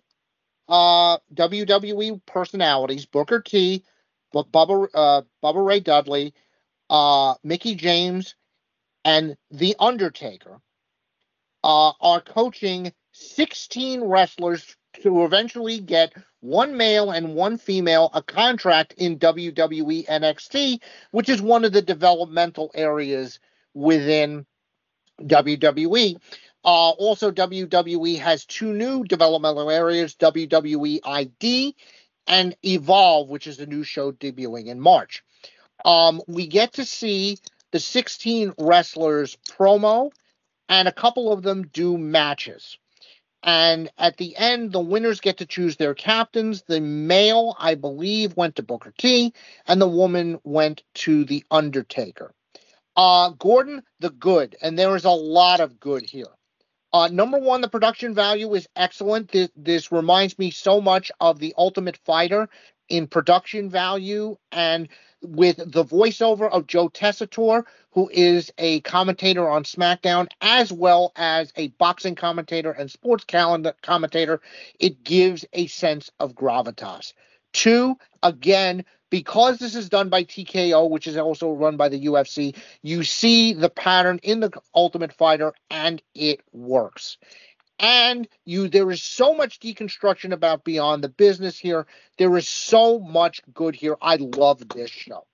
WWE personalities, Booker T, Bubba Ray Dudley, Mickie James, and The Undertaker, are coaching 16 wrestlers to eventually get one male and one female a contract in WWE NXT, which is one of the developmental areas within WWE. Also, WWE has 2 new developmental areas, WWE ID and Evolve, which is a new show debuting in March. We get to see the 16 wrestlers promo, and a couple of them do matches. And at the end, the winners get to choose their captains. The male, I believe, went to Booker T, and the woman went to The Undertaker. Gordon, the good, and there is a lot of good here. Number one, the production value is excellent. This reminds me so much of The Ultimate Fighter in production value, and with the voiceover of Joe Tessitore, who is a commentator on SmackDown, as well as a boxing commentator and sports calendar commentator, it gives a sense of gravitas. 2, again, because this is done by TKO, which is also run by the UFC, you see the pattern in The Ultimate Fighter, and it works. And there is so much deconstruction about Beyond the Business here. There is so much good here. I love this show.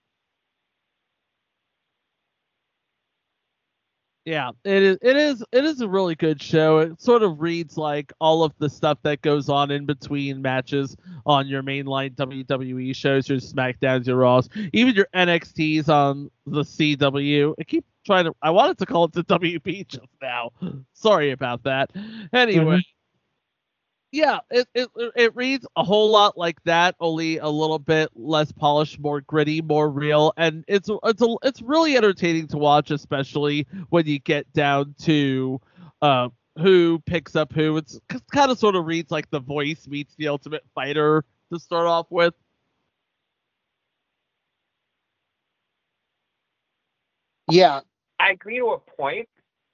Yeah, it is a really good show. It sort of reads like all of the stuff that goes on in between matches on your mainline WWE shows, your SmackDowns, your Raws, even your NXTs on the CW. I wanted to call it the WB just now. Sorry about that. Anyway, yeah, it reads a whole lot like that, only a little bit less polished, more gritty, more real, and it's really entertaining to watch, especially when you get down to who picks up who. It's kind of sort of reads like The Voice meets The Ultimate Fighter to start off with. Yeah, I agree to a point.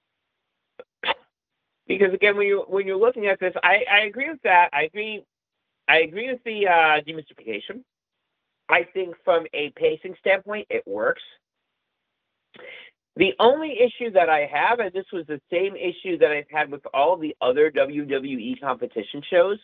Because again, when you're looking at this, I agree with that. I agree with the demystification. I think from a pacing standpoint, it works. The only issue that I have, and this was the same issue that I've had with all the other WWE competition shows,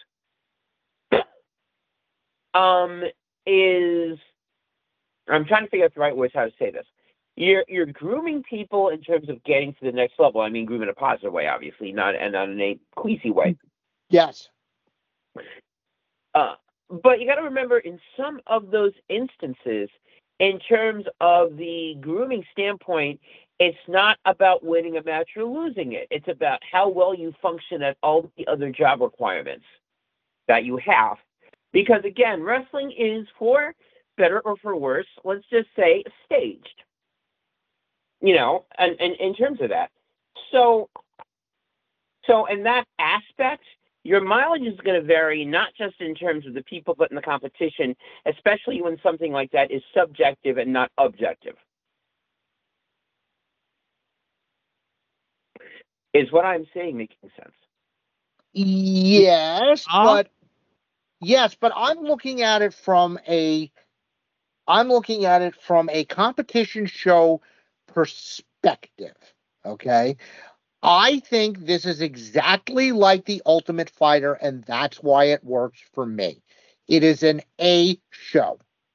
is I'm trying to figure out the right words how to say this. You're grooming people in terms of getting to the next level. I mean, groom in a positive way, obviously, not in a queasy way. Yes. But you got to remember, in some of those instances, in terms of the grooming standpoint, it's not about winning a match or losing it. It's about how well you function at all the other job requirements that you have. Because, again, wrestling is, for better or for worse, let's just say, staged. You know, and in terms of that. So in that aspect, your mileage is going to vary, not just in terms of the people, but in the competition, especially when something like that is subjective and not objective. Is what I'm saying making sense? Yes, but I'm looking at it from a competition show perspective. Okay. I think this is exactly like The Ultimate Fighter, and that's why it works for me. It is an A show.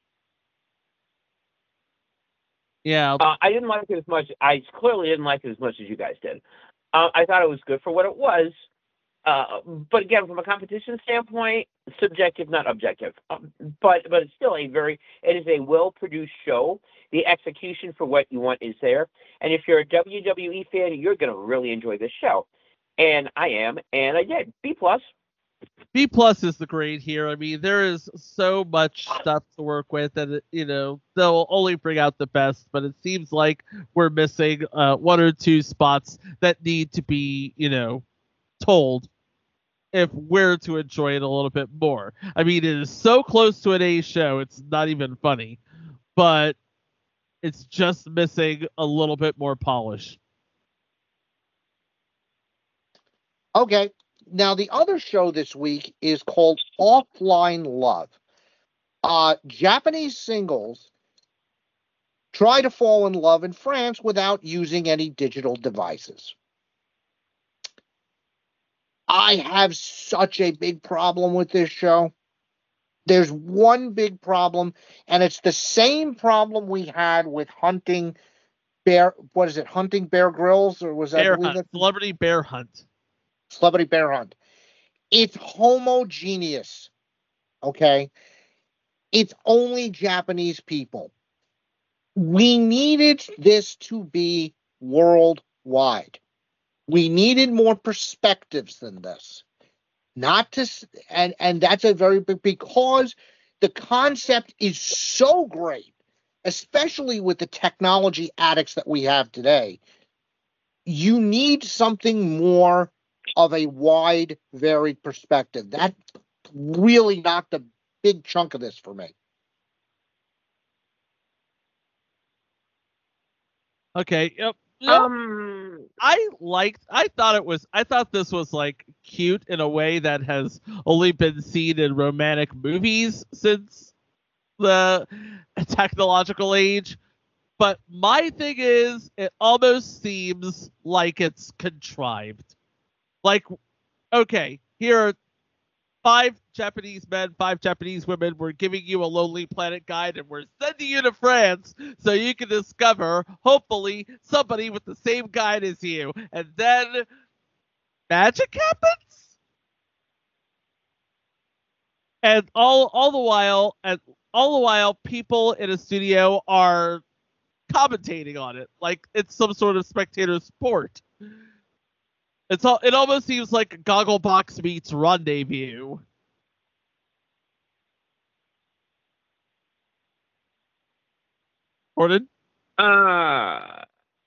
Yeah. I didn't like it as much. I clearly didn't like it as much as you guys did. I thought it was good for what it was. But again, from a competition standpoint, subjective, not objective. But it's still it is a well-produced show. The execution for what you want is there. And if you're a WWE fan, you're going to really enjoy this show. And I am, and I did. B+. B+ is the grade here. I mean, there is so much stuff to work with, and they'll only bring out the best. But it seems like we're missing one or two spots that need to be, told if we're to enjoy it a little bit more. I mean, it is so close to an A show, it's not even funny, but it's just missing a little bit more polish. Okay. Now, the other show this week is called Offline Love. Japanese singles try to fall in love in France without using any digital devices. I have such a big problem with this show. There's one big problem, and it's the same problem we had with Hunting Bear Grylls, or was that Bear Hunt, Celebrity Bear Hunt? Celebrity Bear Hunt. It's homogeneous, okay? It's only Japanese people. We needed this to be worldwide. We needed more perspectives than this. And that's a very big, because the concept is so great, especially with the technology addicts that we have today. You need something more of a wide, varied perspective. That really knocked a big chunk of this for me. Okay. Yep. I thought this was like cute in a way that has only been seen in romantic movies since the technological age. But my thing is, it almost seems like it's contrived. Like, okay, here are 5 Japanese men, 5 Japanese women. We're giving you a Lonely Planet guide, and we're sending you to France so you can discover, hopefully, somebody with the same guide as you. And then magic happens? And all the while, people in a studio are commentating on it like it's some sort of spectator sport. It almost seems like Gogglebox meets Rendezvous. Gordon? I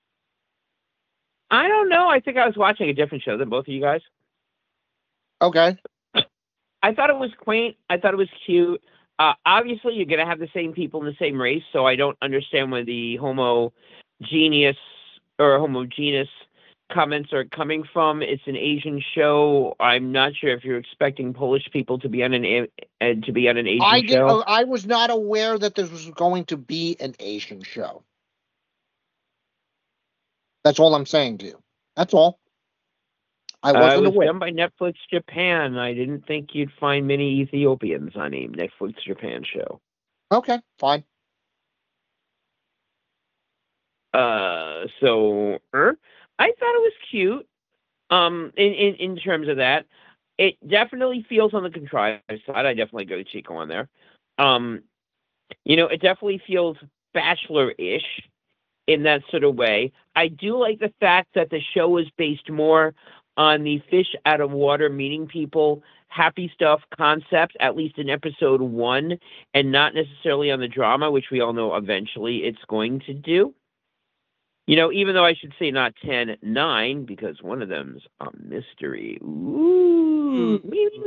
don't know. I think I was watching a different show than both of you guys. Okay. I thought it was quaint. I thought it was cute. Obviously, you're going to have the same people in the same race, so I don't understand where the homogeneous comments are coming from. It's an Asian show. I'm not sure if you're expecting Polish people to be on an Asian show. I was not aware that this was going to be an Asian show. That's all I'm saying to you. That's all. I wasn't aware. It was done by Netflix Japan. I didn't think you'd find many Ethiopians on a Netflix Japan show. Okay, fine. I thought it was cute. In terms of that, it definitely feels on the contrived side. I definitely go to Chico on there. It definitely feels Bachelor-ish in that sort of way. I do like the fact that the show is based more on the fish out of water, meeting people, happy stuff concept, at least in episode 1, and not necessarily on the drama, which we all know eventually it's going to do. Even though I should say not 10, 9, because one of them's a mystery. Ooh.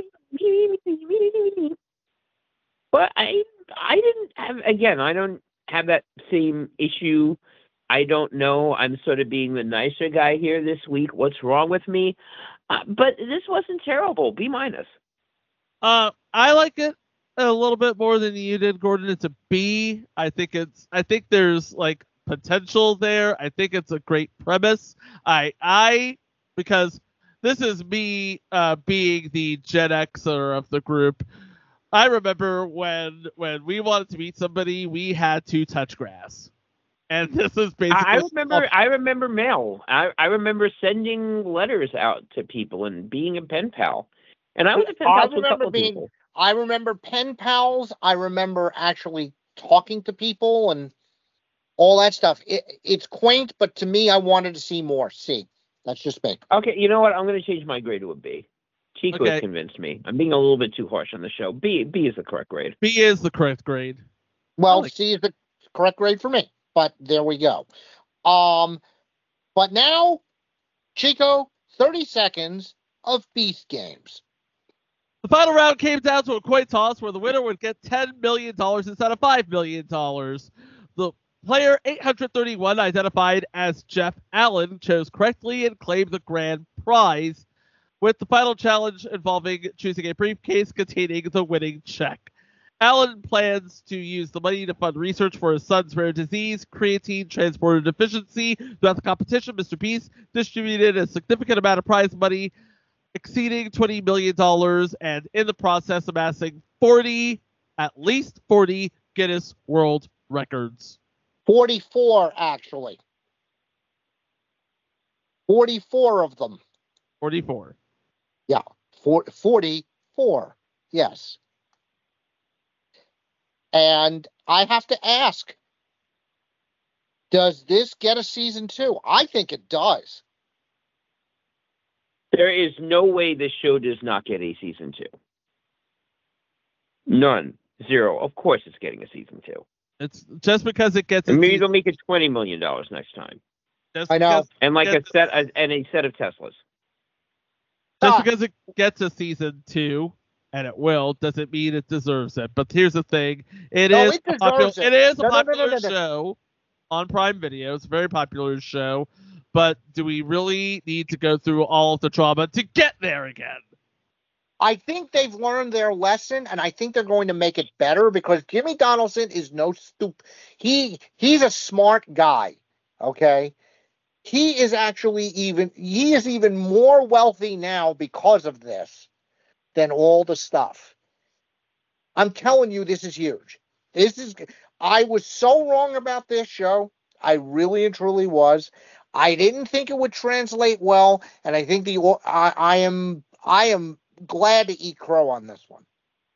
But I didn't have, again, I don't have that same issue. I don't know. I'm sort of being the nicer guy here this week. What's wrong with me? But this wasn't terrible. B-. I like it a little bit more than you did, Gordon. It's a B. I think there's like potential there. I think it's a great premise. Because this is me being the Gen Xer of the group. I remember when we wanted to meet somebody, we had to touch grass. And this is basically... I remember mail. I remember sending letters out to people and being a pen pal. And I was a pen pal to a couple of people. I remember pen pals. I remember actually talking to people and all that stuff. It's quaint, but to me, I wanted to see more. C. That's just me. Okay, you know what? I'm going to change my grade to a B. Chico has convinced me. I'm being a little bit too harsh on the show. B is the correct grade. B is the correct grade. Well, C is the correct grade for me. But there we go. But now, Chico, 30 seconds of Beast Games. The final round came down to a coin toss where the winner would get $10 million instead of $5 million. The player 831, identified as Jeff Allen, chose correctly and claimed the grand prize, with the final challenge involving choosing a briefcase containing the winning check. Allen plans to use the money to fund research for his son's rare disease, creatine transporter deficiency. Throughout the competition, Mr. Beast distributed a significant amount of prize money, exceeding $20 million, and in the process amassing at least 40 Guinness World Records. 44, actually. 44 of them. 44. Yeah, 44. Yes. And I have to ask, does this get a season 2? I think it does. There is no way this show does not get a season 2. None. Zero. Of course it's getting a season 2. It's just because it gets maybe they'll make it $20 million next time. I know. And like a set of Teslas. Just because it gets a season 2, and it will, doesn't mean it deserves it. But here's the thing. It is a popular show on Prime Video. It's a very popular show. But do we really need to go through all of the trauma to get there again? I think they've learned their lesson, and I think they're going to make it better because Jimmy Donaldson is no stupid. He's a smart guy, okay? He is even more wealthy now because of this than all the stuff. I'm telling you, this is huge. I was so wrong about this show. I really and truly was. I didn't think it would translate well, and I think I am glad to eat crow on this one.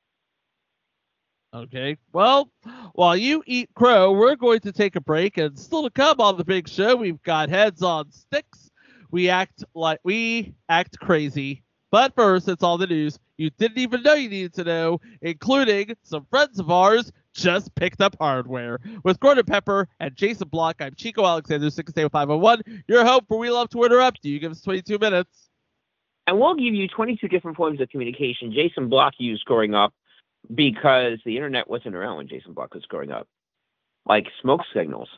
Okay, well, while you eat crow, we're going to take a break, and still to come on the big show, we've got Heads on Sticks. We act crazy. But first, it's all the news you didn't even know you needed to know, including some friends of ours just picked up hardware. With Gordon Pepper and Jason Block, I'm Chico Alexander, 68501. Your hope for We Love Twitter Up. Do you give us 22 minutes? And we'll give you 22 different forms of communication Jason Block used growing up because the internet wasn't around when Jason Block was growing up. Like smoke signals.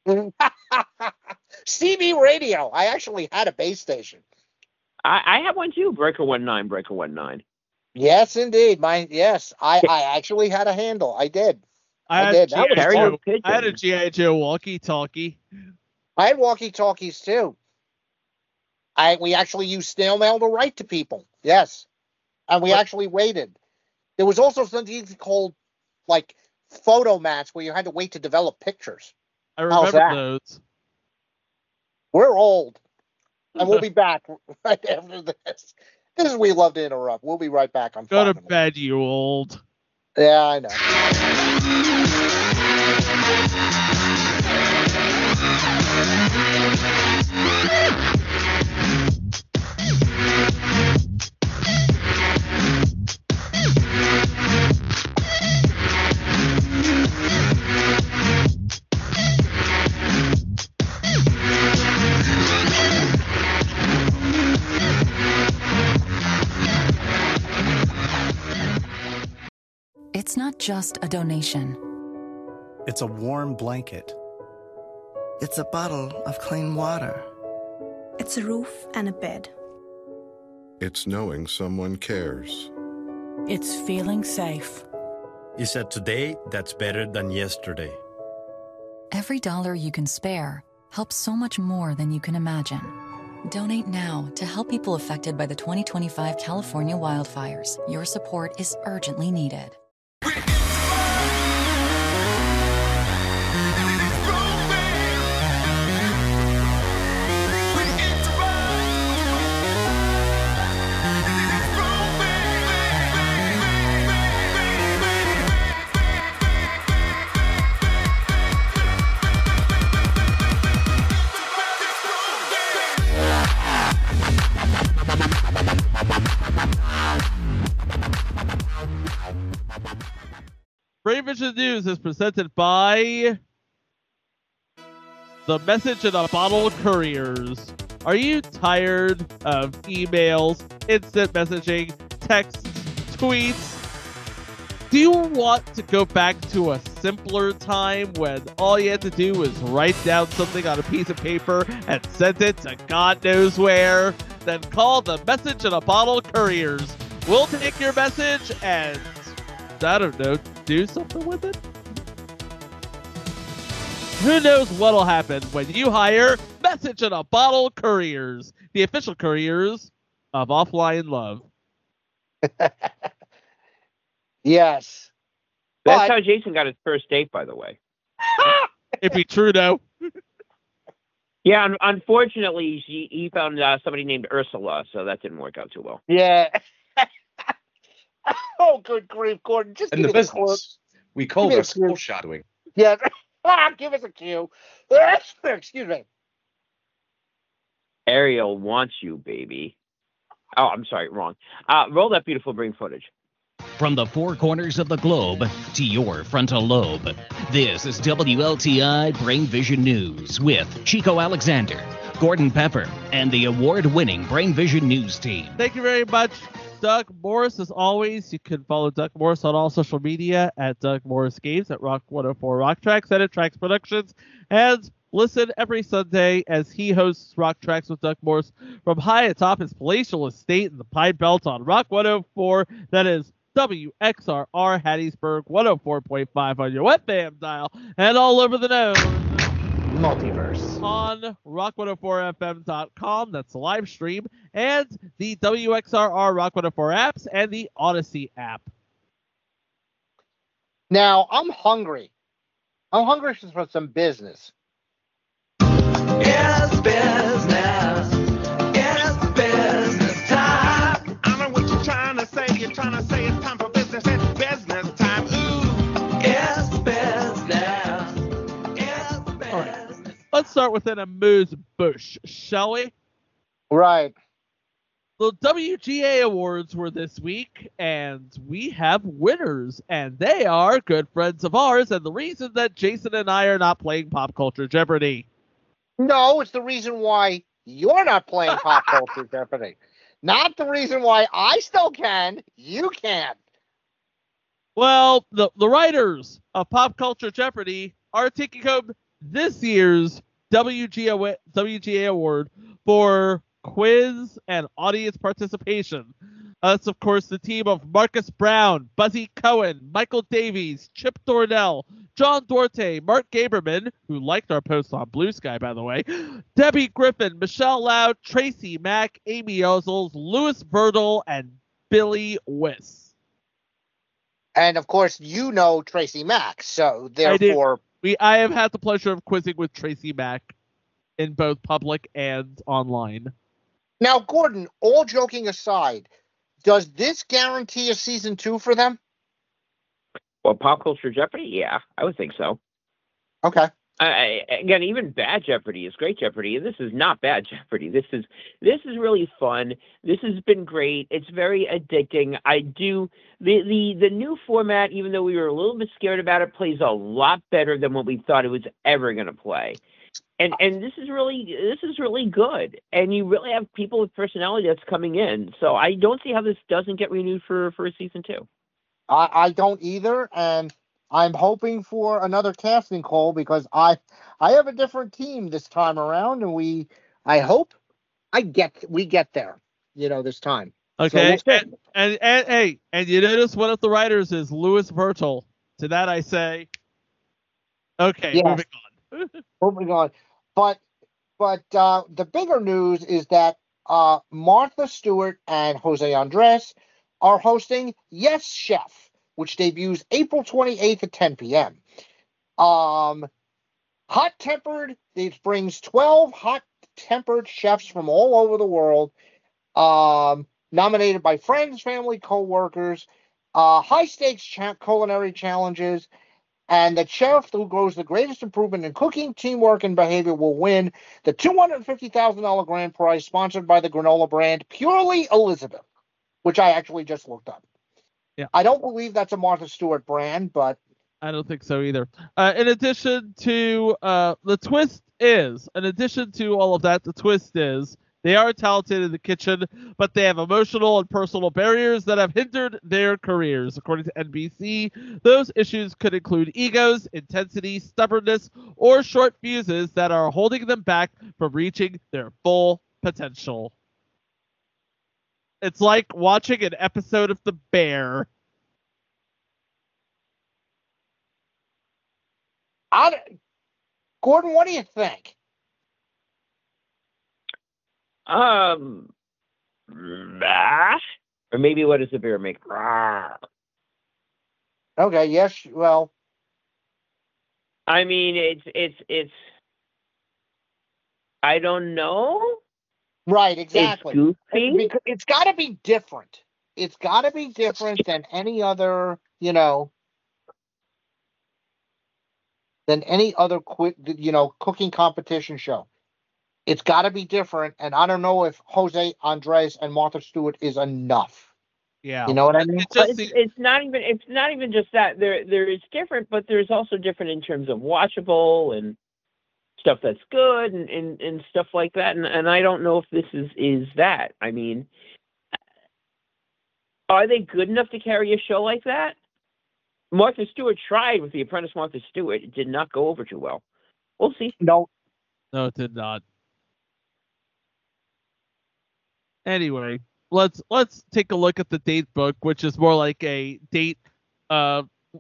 CB radio. I actually had a base station. I have one too. Breaker 19. Yes, indeed. I actually had a handle. I did. I had a G.I. Joe walkie-talkie. I had walkie-talkies too. We actually used snail mail to write to people. Yes. And we actually waited. There was also something called like photo mats where you had to wait to develop pictures. I remember those. We're old. And we'll be back right after this. This is We Love to Interrupt. We'll be right back on Go to bed, you old. Yeah, I know. It's not just a donation. It's a warm blanket. It's a bottle of clean water. It's a roof and a bed. It's knowing someone cares. It's feeling safe. You said today, that's better than yesterday. Every dollar you can spare helps so much more than you can imagine. Donate now to help people affected by the 2025 California wildfires. Your support is urgently needed. Brave Vision News is presented by the Message in a Bottle Couriers. Are you tired of emails, instant messaging, texts, tweets? Do you want to go back to a simpler time when all you had to do was write down something on a piece of paper and send it to God knows where? Then call the Message in a Bottle Couriers. We'll take your message and, I don't know, do something with it? Who knows what'll happen when you hire Message in a Bottle Couriers, the official couriers of Offline Love. Yes. That's how Jason got his first date, by the way. It'd be true, though. Yeah, unfortunately, he found somebody named Ursula, so that didn't work out too well. Yeah. Oh, good grief, Gordon. Just in give the me the business, we call Give me it a clue. foreshadowing. Yeah. Give us a cue. Excuse me. Ariel wants you, baby. Oh, I'm sorry, wrong. Roll that beautiful brain footage. From the four corners of the globe to your frontal lobe, this is WLTI Brain Vision News with Chico Alexander, Gordon Pepper, and the award-winning Brain Vision News team. Thank you very much, Doug Morris. As always, you can follow Doug Morris on all social media at Doug Morris Games, at Rock 104 Rock Tracks, and at Tracks Productions. And listen every Sunday as he hosts Rock Tracks with Doug Morris from high atop his palatial estate in the Pine Belt on Rock 104. That is WXRR Hattiesburg 104.5 on your webfam dial and all over the node. Multiverse. On rock104fm.com, that's the live stream, and the WXRR Rock 104 apps and the Odyssey app. Now, I'm hungry. I'm hungry for some business. Yes, business. Yes, business time. I know what you're trying to say. You're trying to say it's time for business. It's business time. Ooh. Yes, business. Yes, business. All right. Let's start with an amuse bush, shall we? Right. The WGA Awards were this week, and we have winners, and they are good friends of ours, and the reason that Jason and I are not playing Pop Culture Jeopardy. No, it's the reason why you're not playing Pop Culture Jeopardy. Not the reason why I still can, you can't. Well, the writers of Pop Culture Jeopardy are taking home this year's WGA Award for quiz and audience participation. That's, of course, the team of Marcus Brown, Buzzy Cohen, Michael Davies, Chip Thornell, John Duarte, Mark Gaberman, who liked our post on Blue Sky, by the way, Debbie Griffin, Michelle Loud, Tracy Mack, Amy Ozels, Louis Verdal, and Billy Wiss. And, of course, you know Tracy Mack, so therefore... I have had the pleasure of quizzing with Tracy Mack in both public and online. Now, Gordon, all joking aside, does this guarantee a season 2 for them? Well, Pop Culture Jeopardy? Yeah, I would think so. Okay. Again, even bad Jeopardy is great Jeopardy, and this is not bad Jeopardy. This is really fun. This has been great. It's very addicting. The new format, even though we were a little bit scared about it, plays a lot better than what we thought it was ever going to play. And this is really good. And you really have people with personality that's coming in. So I don't see how this doesn't get renewed for a season 2. I don't either, and I'm hoping for another casting call because I have a different team this time around, and I hope we get there, this time. Okay, so and you notice one of the writers is Louis Virtel. To that I say, okay, yes. moving Moving on. But the bigger news is that Martha Stewart and Jose Andres are hosting Yes Chef, which debuts April 28th at 10 p.m. Hot-tempered, it brings 12 hot-tempered chefs from all over the world, nominated by friends, family, co-workers, high-stakes culinary challenges, and the chef who grows the greatest improvement in cooking, teamwork, and behavior will win the $250,000 grand prize sponsored by the granola brand Purely Elizabeth, which I actually just looked up. Yeah. I don't believe that's a Martha Stewart brand, but I don't think so either. In addition to the twist is, in addition to all of that, the twist is they are talented in the kitchen, but they have emotional and personal barriers that have hindered their careers. According to NBC, those issues could include egos, intensity, stubbornness, or short fuses that are holding them back from reaching their full potential. It's like watching an episode of The Bear. Gordon, what do you think? Or maybe what does the bear make? Okay, yes, well. I mean, it's. I don't know. Right, exactly. It's goofy. Because it's got to be different. It's got to be different than any other, cooking competition show. It's got to be different, and I don't know if Jose Andres and Martha Stewart is enough. Yeah, you know what I mean. It's not even just that. There is different, but there's also different in terms of watchable and stuff that's good and stuff like that. And I don't know if this is that. I mean, are they good enough to carry a show like that? Martha Stewart tried with The Apprentice Martha Stewart. It did not go over too well. We'll see. No, it did not. Anyway, let's take a look at the date book, which is more like a date. A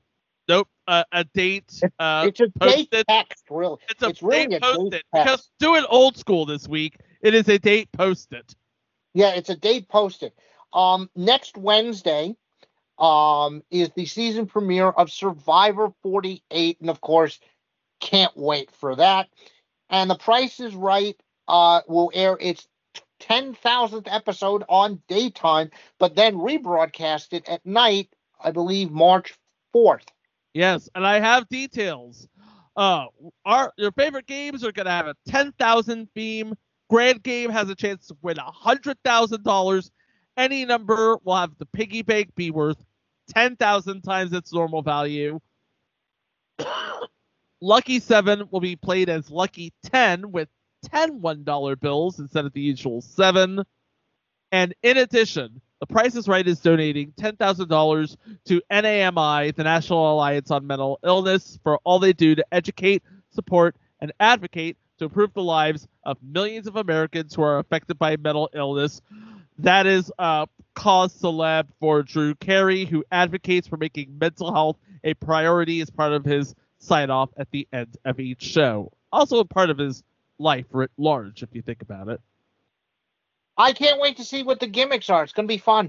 date. It's a date text, really. It's really date a post-it. date text. Because do it old school this week. It is a date post-it. Yeah, it's a date post-it. Next Wednesday is the season premiere of Survivor 48, and of course, can't wait for that. And The Price is Right will air its 10,000th episode on daytime, but then rebroadcasted at night, I believe March 4th. Yes, and I have details. Your favorite games are going to have a 10,000 theme. Grand Game has a chance to win $100,000. Any number will have the piggy bank be worth 10,000 times its normal value. Lucky 7 will be played as Lucky 10 with 10 $1 bills instead of the usual 7. And in addition, The Price is Right is donating $10,000 to NAMI, the National Alliance on Mental Illness, for all they do to educate, support, and advocate to improve the lives of millions of Americans who are affected by mental illness. That is cause celeb for Drew Carey, who advocates for making mental health a priority as part of his sign-off at the end of each show. Also a part of his life writ large, if you think about it. I can't wait to see what the gimmicks are. It's going to be fun.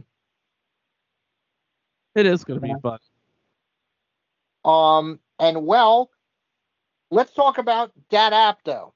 It is going to be fun. And well, let's talk about that app, though.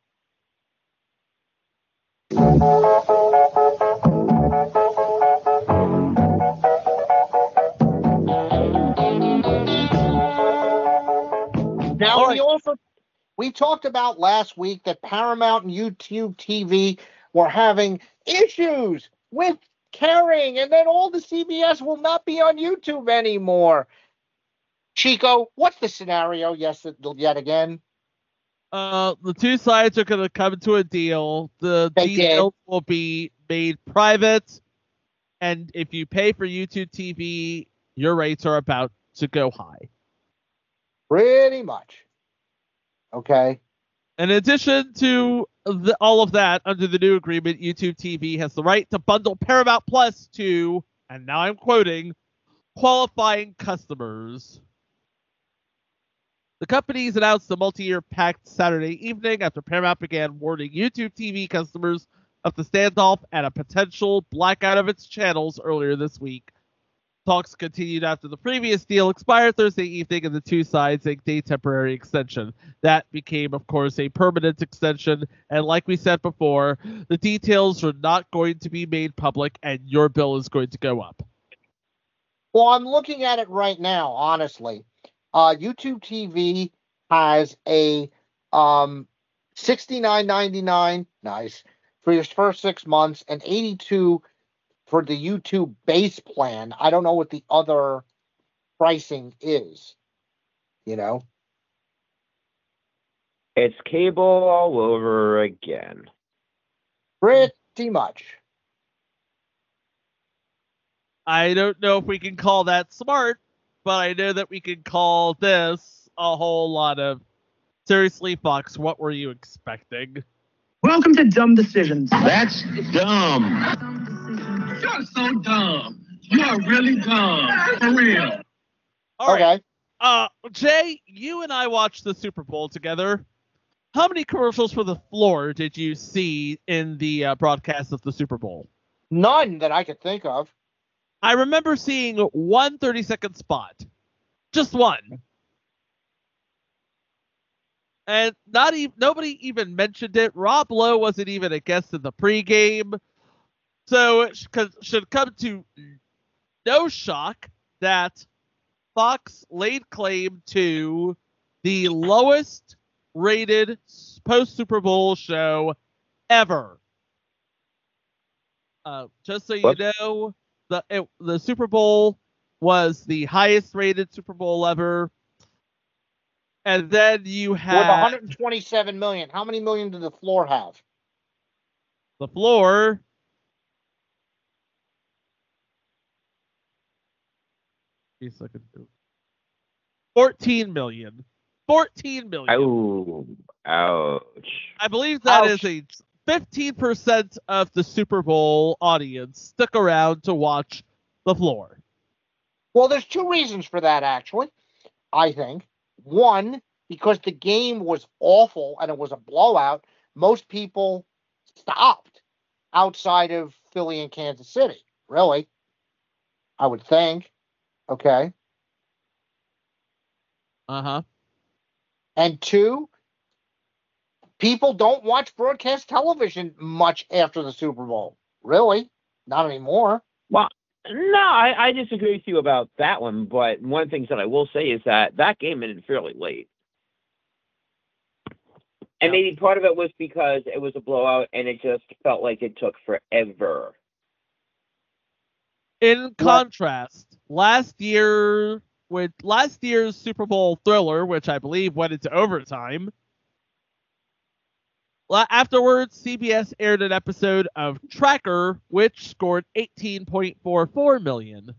Now, we talked about last week that Paramount and YouTube TV were having issues with carrying, and then all the CBS will not be on YouTube anymore. Chico, what's the scenario yet again? The two sides are going to come to a deal. The deal will be made private, and if you pay for YouTube TV, your rates are about to go high. Pretty much. Okay. In addition to all of that, under the new agreement, YouTube TV has the right to bundle Paramount Plus to, and now I'm quoting, qualifying customers. The companies announced a multi-year pact Saturday evening after Paramount began warning YouTube TV customers of the standoff and a potential blackout of its channels earlier this week. Talks continued after the previous deal expired Thursday evening, and the two sides inked a temporary extension. That became, of course, a permanent extension, and like we said before, the details are not going to be made public, and your bill is going to go up. Well, I'm looking at it right now, honestly. YouTube TV has a $69.99, nice, for your first 6 months, and $82 for the YouTube base plan. I don't know what the other pricing is, you know? It's cable all over again. Pretty much. I don't know if we can call that smart, but I know that we can call this a whole lot of, seriously, Fox, what were you expecting? Welcome to Dumb Decisions. That's dumb. You're so dumb. You are really dumb. For real. All right. Jay, you and I watched the Super Bowl together. How many commercials for the floor did you see in the broadcast of the Super Bowl? None that I could think of. I remember seeing one 30-second spot. Just one. And nobody even mentioned it. Rob Lowe wasn't even a guest in the pregame. So it should come to no shock that Fox laid claim to the lowest rated post-Super Bowl show ever. Just so you know, the Super Bowl was the highest rated Super Bowl ever. And then you had... With 127 million. How many million did the floor have? The floor... Second. 14 million. 14 million. Oh, ouch. I believe that is a 15% of the Super Bowl audience stuck around to watch the floor. Well, there's two reasons for that, actually, I think. One, because the game was awful and it was a blowout, most people stopped outside of Philly and Kansas City, really, I would think. Okay. Uh-huh. And two, people don't watch broadcast television much after the Super Bowl. Really? Not anymore. Well, no, I disagree with you about that one, but one of the things that I will say is that game ended fairly late. And maybe part of it was because it was a blowout and it just felt like it took forever. In contrast, last year's Super Bowl Thriller, which I believe went into overtime, afterwards, CBS aired an episode of Tracker, which scored 18.44 million.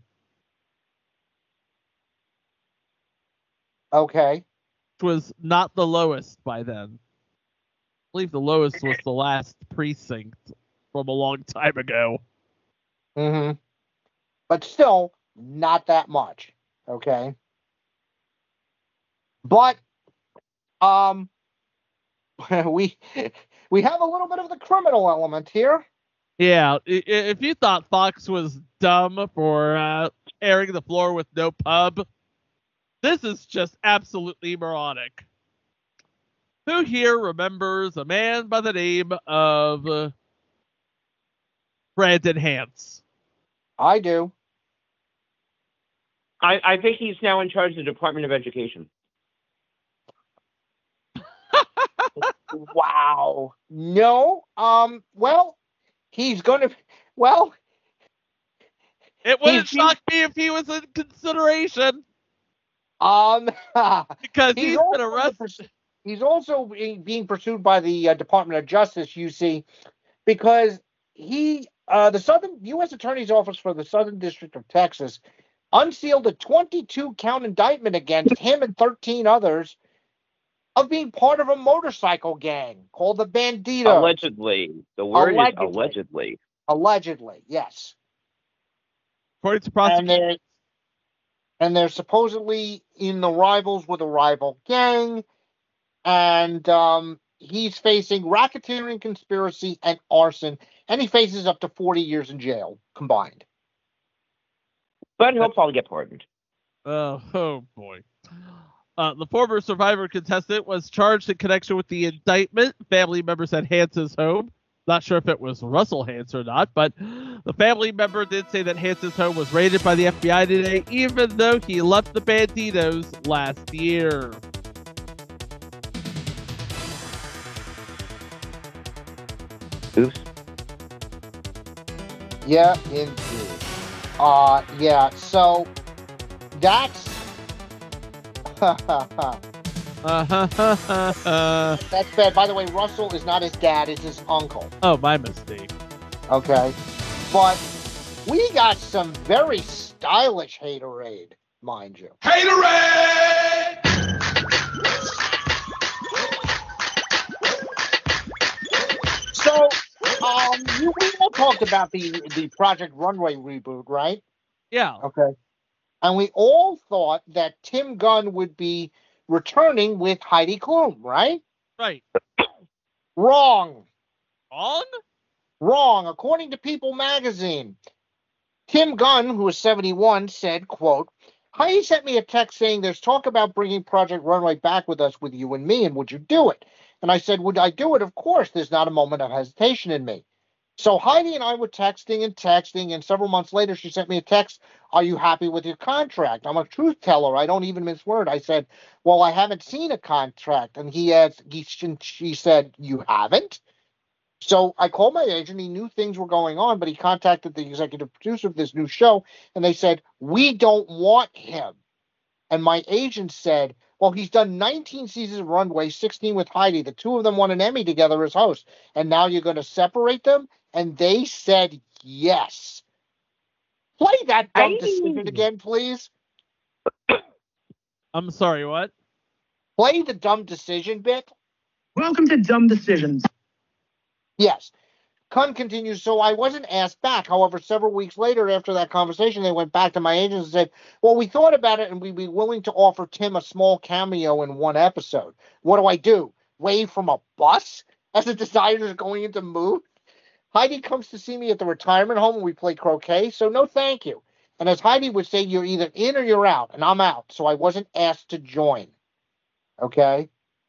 Okay. Which was not the lowest by then. I believe the lowest was the last precinct from a long time ago. Mm-hmm. But still, not that much. Okay. But we have a little bit of the criminal element here. Yeah, if you thought Fox was dumb for airing the floor with no pub, this is just absolutely moronic. Who here remembers a man by the name of Brandon Hance? I do. I think he's now in charge of the Department of Education. Wow. No. Well, he's going to. Well, it wouldn't shock me if he was in consideration. Because he's been arrested. He's also being pursued by the Department of Justice, you see, because the Southern U.S. Attorney's Office for the Southern District of Texas unsealed a 22-count indictment against him and 13 others of being part of a motorcycle gang called the Banditos. Allegedly. The word is allegedly. Allegedly, yes. According to prosecutors. and they're supposedly in the rivals with a rival gang, and he's facing racketeering, conspiracy, and arson, and he faces up to 40 years in jail combined. But he'll probably get pardoned. Oh boy. The former Survivor contestant was charged in connection with the indictment. Family members at Hance's home. Not sure if it was Russell Hance or not, but the family member did say that Hance's home was raided by the FBI today, even though he left the Banditos last year. Oops. Yeah, indeed. Yeah, so that's that's bad. By the way, Russell is not his dad, it's his uncle. Oh, my mistake. Okay. But we got some very stylish haterade, mind you. Haterade! So, we all talked about the Project Runway reboot, right? Yeah. Okay. And we all thought that Tim Gunn would be returning with Heidi Klum, right? Right. Wrong. On? Wrong. According to People magazine, Tim Gunn, who is 71, said, quote, Heidi sent me a text saying there's talk about bringing Project Runway back with us, with you and me, and would you do it? And I said, would I do it? Of course. There's not a moment of hesitation in me. So Heidi and I were texting, and several months later she sent me a text, are you happy with your contract? I'm a truth teller. I don't even mince word. I said, well, I haven't seen a contract. And she said, you haven't? So I called my agent. He knew things were going on, but he contacted the executive producer of this new show, and they said, we don't want him. And my agent said, well, he's done 19 seasons of Runway, 16 with Heidi. The two of them won an Emmy together as hosts. And now you're going to separate them? And they said yes. Play that dumb decision again, please. I'm sorry, what? Play the dumb decision bit. Welcome to Dumb Decisions. Yes. Kun continues, so I wasn't asked back. However, several weeks later after that conversation, they went back to my agent and said, well, we thought about it and we'd be willing to offer Tim a small cameo in one episode. What do? Wave from a bus as the designer is going into mood? Heidi comes to see me at the retirement home and we play croquet, so no thank you. And as Heidi would say, you're either in or you're out, and I'm out, so I wasn't asked to join. Okay?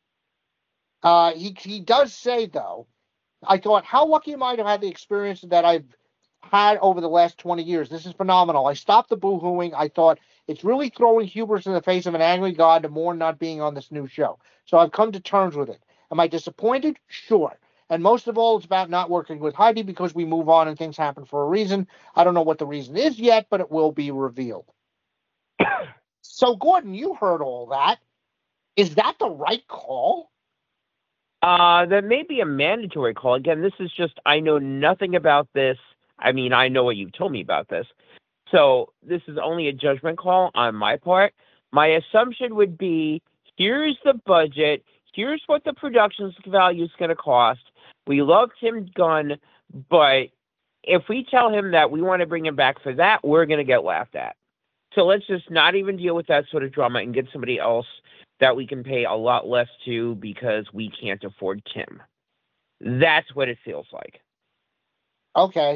He does say, though, I thought, how lucky am I to have the experience that I've had over the last 20 years? This is phenomenal. I stopped the boo-hooing. I thought, it's really throwing hubris in the face of an angry God to mourn not being on this new show. So I've come to terms with it. Am I disappointed? Sure. And most of all, it's about not working with Heidi because we move on and things happen for a reason. I don't know what the reason is yet, but it will be revealed. So, Gordon, you heard all that. Is that the right call? That may be a mandatory call. Again, this is just, I know nothing about this. I mean, I know what you've told me about this. So this is only a judgment call on my part. My assumption would be, here's the budget. Here's what the production value is going to cost. We love Tim Gunn, but if we tell him that we want to bring him back for that, we're going to get laughed at. So let's just not even deal with that sort of drama and get somebody else that we can pay a lot less to because we can't afford Tim. That's what it feels like. Okay.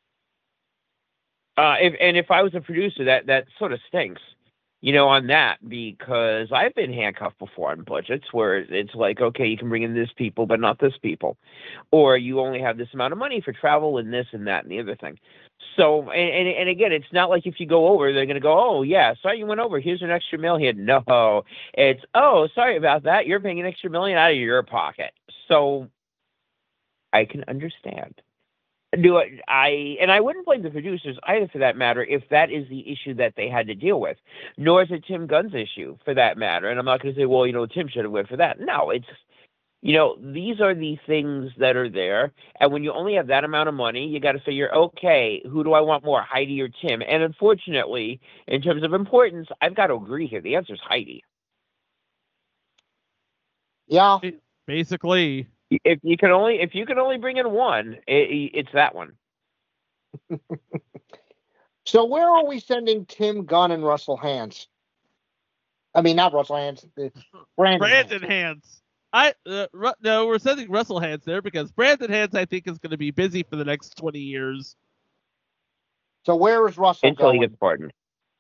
If I was a producer, that sort of stinks, on that, because I've been handcuffed before on budgets where it's like, okay, you can bring in this people, but not this people. Or you only have this amount of money for travel and this and that and the other thing. So, and again, it's not like if you go over, they're going to go, oh, yeah, sorry you went over. Here's an extra million. No, it's, oh, sorry about that. You're paying an extra million out of your pocket. So I can understand. I wouldn't blame the producers either, for that matter, if that is the issue that they had to deal with. Nor is it Tim Gunn's issue, for that matter. And I'm not going to say, well, Tim should have went for that. No, it's, these are the things that are there. And when you only have that amount of money, you got to figure, okay, who do I want more, Heidi or Tim? And unfortunately, in terms of importance, I've got to agree here. The answer is Heidi. Yeah. Basically. If you can only bring in one, it's that one. So where are we sending Tim Gunn and Russell Hantz? I mean, not Russell Hantz. Brandon Hantz. No, we're sending Russell Hantz there because Brandon Hantz, I think, is going to be busy for the next 20 years. So where is Russell Until he going? gets pardoned.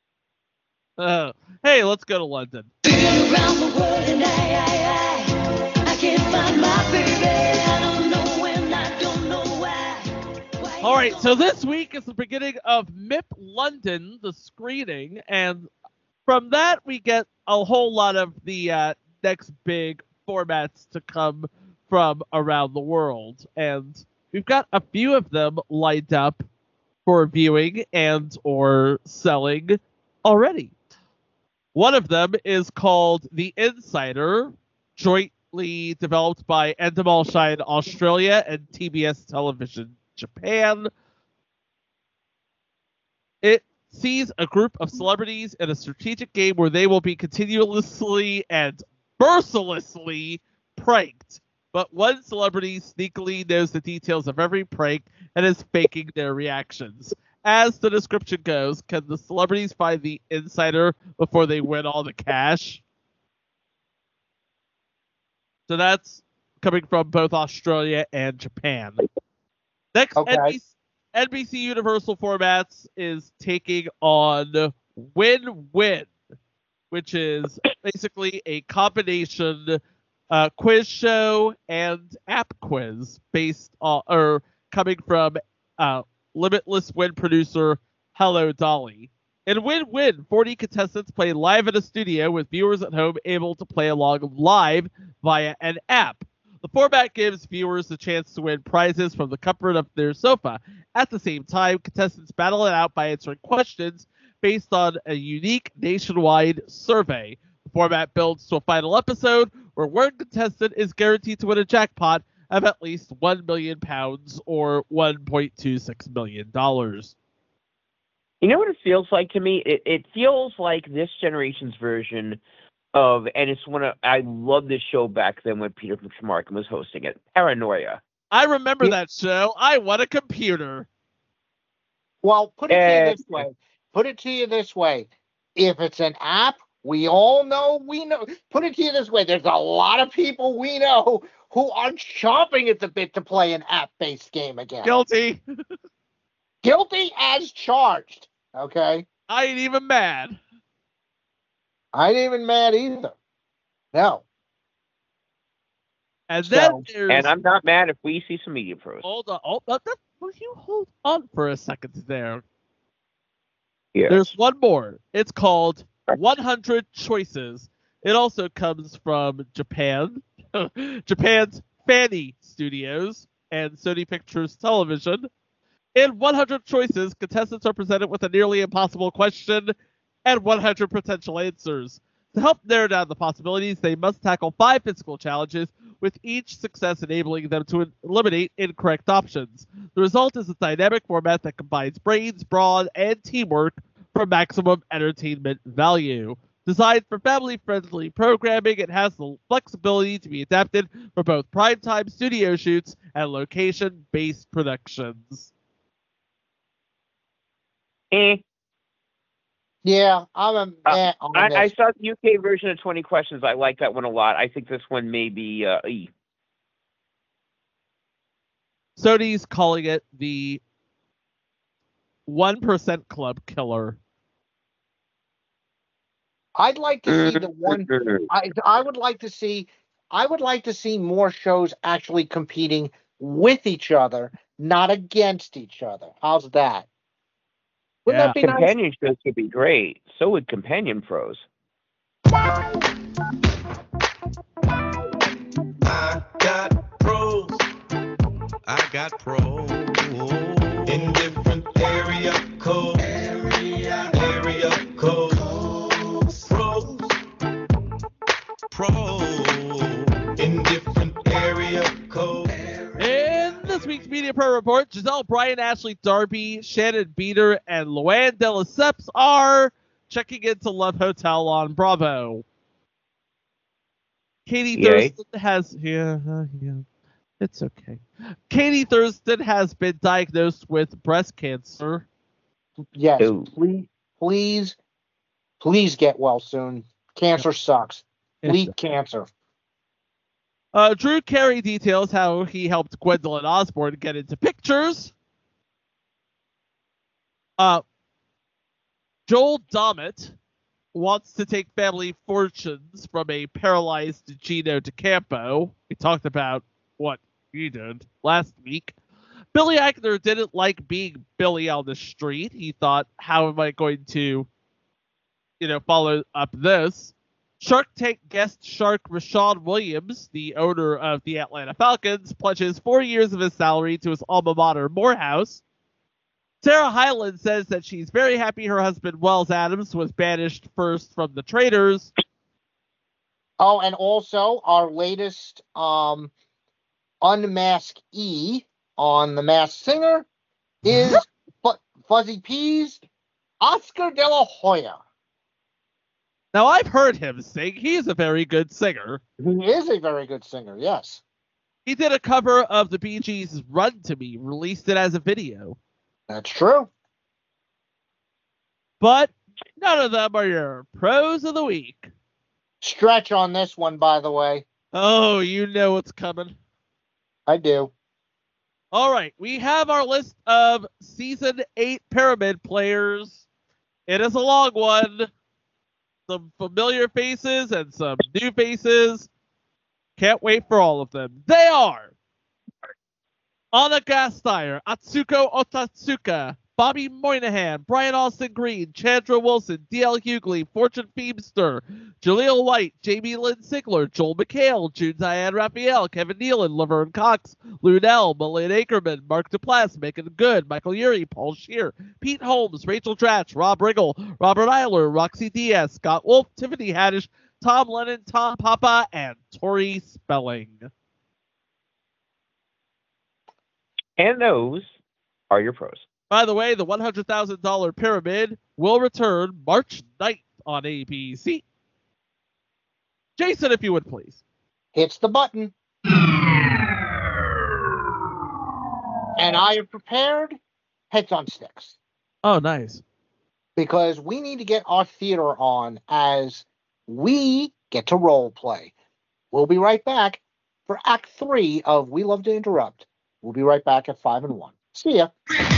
Hey, let's go to London. Around the world and I can't find my baby. I don't know when, I don't know why. All right, so this week is the beginning of MIP London, the screening, and from that we get a whole lot of the next big formats to come from around the world, and we've got a few of them lined up for viewing and or selling already. One of them is called The Insider, jointly developed by Endemol Shine Australia and TBS Television Japan. It sees a group of celebrities in a strategic game where they will be continuously and mercilessly pranked. But one celebrity sneakily knows the details of every prank and is faking their reactions. As the description goes, can the celebrities find the insider before they win all the cash? So that's coming from both Australia and Japan. Next, Okay. NBC Universal Formats is taking on Win-Win, which is basically a combination quiz show and app quiz based on, or coming from Limitless Win producer Hello Dolly. In Win-Win, 40 contestants play live in a studio with viewers at home able to play along live via an app. The format gives viewers the chance to win prizes from the comfort of their sofa. At the same time, contestants battle it out by answering questions based on a unique nationwide survey. The format builds to a final episode where one contestant is guaranteed to win a jackpot of at least £1 million or $1.26 million. You know what it feels like to me? It feels like this generation's version of, and it's I love this show back then when Peter Markham was hosting it, Paranoia. I remember that show. I want a computer. Well, put it to you this way. If it's an app, we know. Put it to you this way. There's a lot of people we know who are chomping at the bit to play an app-based game again. Guilty. Guilty as charged. Okay? I ain't even mad. I ain't even mad either. No. And then and I'm not mad if we see some media pros. Hold on. Will you hold on for a second there? Yes. There's one more. It's called 100 Choices. It also comes from Japan. Japan's Fanny Studios and Sony Pictures Television. In 100 Choices, contestants are presented with a nearly impossible question and 100 potential answers. To help narrow down the possibilities, they must tackle 5 physical challenges, with each success enabling them to eliminate incorrect options. The result is a dynamic format that combines brains, brawn, and teamwork for maximum entertainment value. Designed for family-friendly programming, it has the flexibility to be adapted for both primetime studio shoots and location-based productions. Yeah, I'm a meh on this. I saw the UK version of 20 Questions. I like that one a lot. I think this one may be E. Sony's calling it the 1% Club Killer. I'd like to see the one. I would like to see. I would like to see more shows actually competing with each other, not against each other. How's that? Wouldn't that be nice? Companion shows would be great. So would Companion Pros. I got pros. I got pros. In different area codes. Area codes. Pros. In different area codes. In this week's Media Pro Report, Giselle Bryan, Ashley Darby, Shannon Beater, and Luann de Lesseps are checking into Love Hotel on Bravo. Katie Thurston has... Yeah, it's okay. Katie Thurston has been diagnosed with breast cancer. Yes, Ooh. please get well soon. Cancer sucks. Bleak cancer. Drew Carey details how he helped Gwendolyn Osborne get into pictures. Joel Dommett wants to take family fortunes from a paralyzed Gino DeCampo. We talked about what he did last week. Billy Eichner didn't like being Billy on the street. He thought, how am I going to, follow up this? Shark Tank guest shark Rashawn Williams, the owner of the Atlanta Falcons, pledges 4 years of his salary to his alma mater, Morehouse. Sarah Hyland says that she's very happy her husband, Wells Adams, was banished first from the Traitors. Oh, and also our latest Unmask E on The Masked Singer is Fuzzy P's Oscar De La Hoya. Now, I've heard him sing. He is a very good singer. He is a very good singer, yes. He did a cover of the Bee Gees' Run to Me, released it as a video. That's true. But none of them are your pros of the week. Stretch on this one, by the way. Oh, you know what's coming. I do. All right, we have our list of Season 8 Pyramid players. It is a long one. Some familiar faces and some new faces. Can't wait for all of them. They are Anna Gasteyer, Atsuko Otatsuka, Bobby Moynihan, Brian Austin Green, Chandra Wilson, D.L. Hughley, Fortune Feemster, Jaleel White, Jamie Lynn Sigler, Joel McHale, June Diane Raphael, Kevin Nealon, Laverne Cox, Lunell, Malin Ackerman, Mark Duplass, Megan Good, Michael Urie, Paul Scheer, Pete Holmes, Rachel Dratch, Rob Riggle, Robert Eiler, Roxy Diaz, Scott Wolf, Tiffany Haddish, Tom Lennon, Tom Papa, and Tori Spelling. And those are your pros. By the way, the $100,000 pyramid will return March 9th on ABC. Jason, if you would please. Hits the button. And I have prepared Heads on Sticks. Oh, nice. Because we need to get our theater on as we get to role play. We'll be right back for Act 3 of We Love to Interrupt. We'll be right back at 5 and 1. See ya.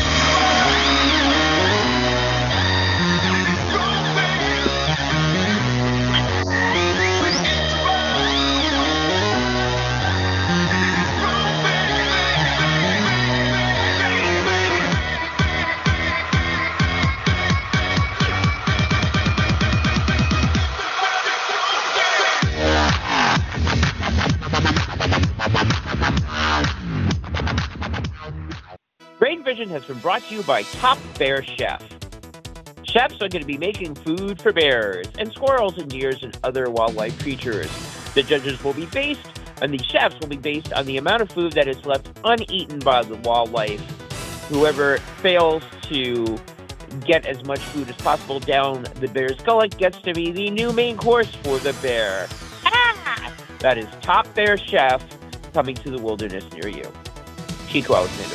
Brain Vision has been brought to you by Top Bear Chef. Chefs are going to be making food for bears and squirrels and deers and other wildlife creatures. The judges will be based, and the chefs will be based on the amount of food that is left uneaten by the wildlife. Whoever fails to get as much food as possible down the bear's gullet gets to be the new main course for the bear. Ah! That is Top Bear Chef coming to the wilderness near you. Chico Alexander.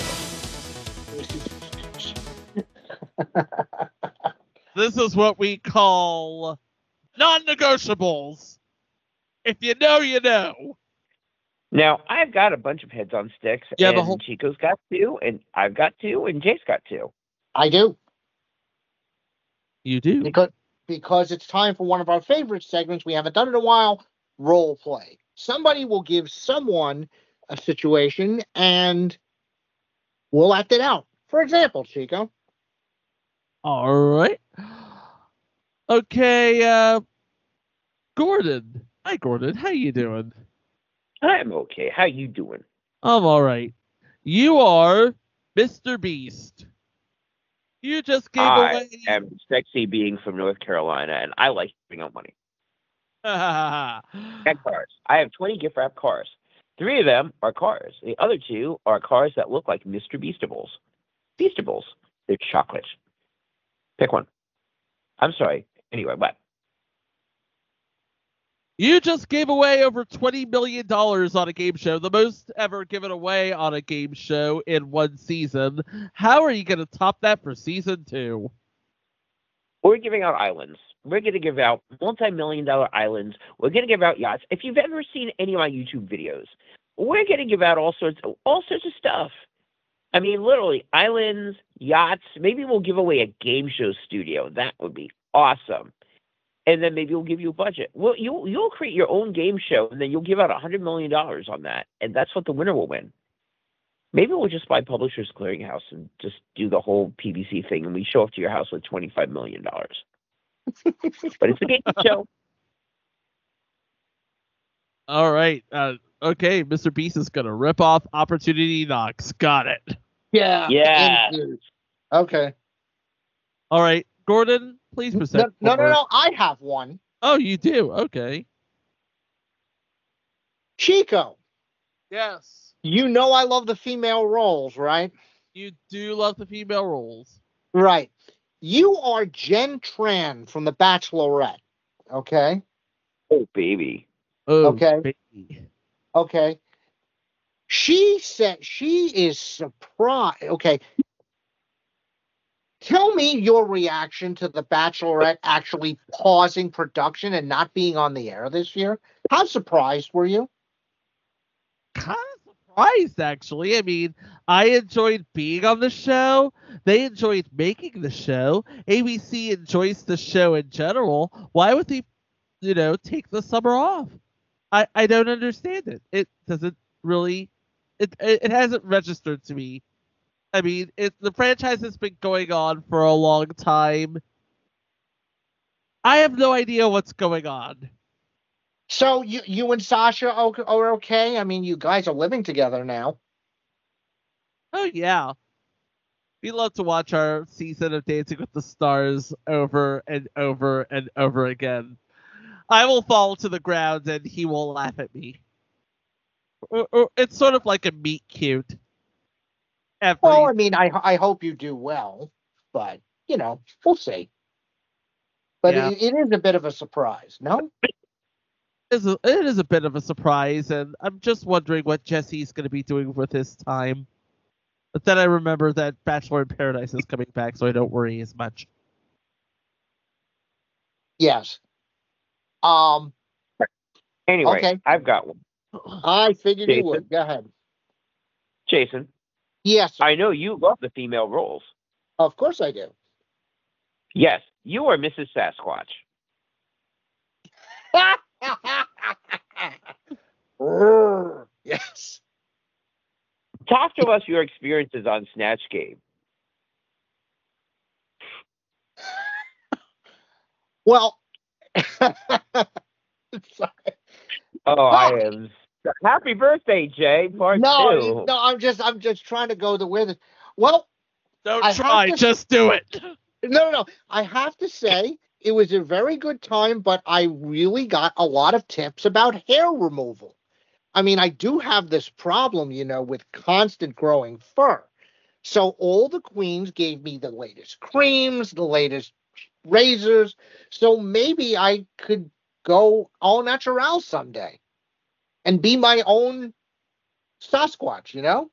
This is what we call non-negotiables. If you know, you know. Now, I've got a bunch of Heads on Sticks, Yeah, and Chico's got 2, and I've got 2, and Jace got 2. I do. You do? Because it's time for one of our favorite segments. We haven't done it in a while. Role play. Somebody will give someone a situation, and we'll act it out. For example, Chico. All right. Okay, Gordon. Hi, Gordon. How you doing? I'm okay. How you doing? I'm all right. You are Mr. Beast. You just gave away... I am a sexy being from North Carolina, and I like giving out money. And cars. I have 20 gift wrap cars. 3 of them are cars. The other 2 are cars that look like Mr. Beastables. Beastables. They're chocolate. Pick one. I'm sorry. Anyway, what? You just gave away over $20 million on a game show, the most ever given away on a game show in one season. How are you going to top that for season 2? We're giving out islands. We're going to give out multi-million-dollar islands. We're going to give out yachts. If you've ever seen any of my YouTube videos, we're going to give out all sorts of stuff. I mean, literally, islands, yachts. Maybe we'll give away a game show studio. That would be awesome. And then maybe we'll give you a budget. Well, you'll create your own game show, and then you'll give out $100 million on that, and that's what the winner will win. Maybe we'll just buy Publishers Clearinghouse and just do the whole PBC thing, and we show up to your house with $25 million. But it's a game show. All right. Okay, Mr. Beast is going to rip off Opportunity Knocks. Got it. Yeah. Yeah. Okay. All right. Gordon, please present. No. I have one. Oh, you do? Okay. Chico. Yes. You know I love the female roles, right? You do love the female roles. Right. You are Jen Tran from The Bachelorette. Okay? Oh, baby. Oh, okay. Baby. Okay. She said she is surprised. Okay. Tell me your reaction to The Bachelorette actually pausing production and not being on the air this year. How surprised were you? Kind of surprised, actually. I mean, I enjoyed being on the show. They enjoyed making the show. ABC enjoys the show in general. Why would they, take the summer off? I don't understand it. It doesn't really, it hasn't registered to me. I mean, the franchise has been going on for a long time. I have no idea what's going on. So you and Sasha are okay? I mean, you guys are living together now. Oh, yeah. We love to watch our season of Dancing with the Stars over and over and over again. I will fall to the ground and he will laugh at me. It's sort of like a meet cute. Well, I mean, I hope you do well, but, we'll see. But yeah. It is a bit of a surprise, no? It is a bit of a surprise, and I'm just wondering what Jesse's going to be doing with his time. But then I remember that Bachelor in Paradise is coming back, so I don't worry as much. Yes. Anyway, okay. I've got one. I figured Jason? you would. Go ahead. Jason. Yes. I know you love the female roles. Of course I do. Yes, you are Mrs. Sasquatch. Yes. Talk to us your experiences on Snatch Game. Well, I am. Happy birthday, Jay. Part 2. No, I'm just trying to go the way that. Well, don't try, just do it. No. I have to say it was a very good time, but I really got a lot of tips about hair removal. I mean, I do have this problem, with constant growing fur. So all the queens gave me the latest creams, the latest razors. So maybe I could go au natural someday and be my own Sasquatch,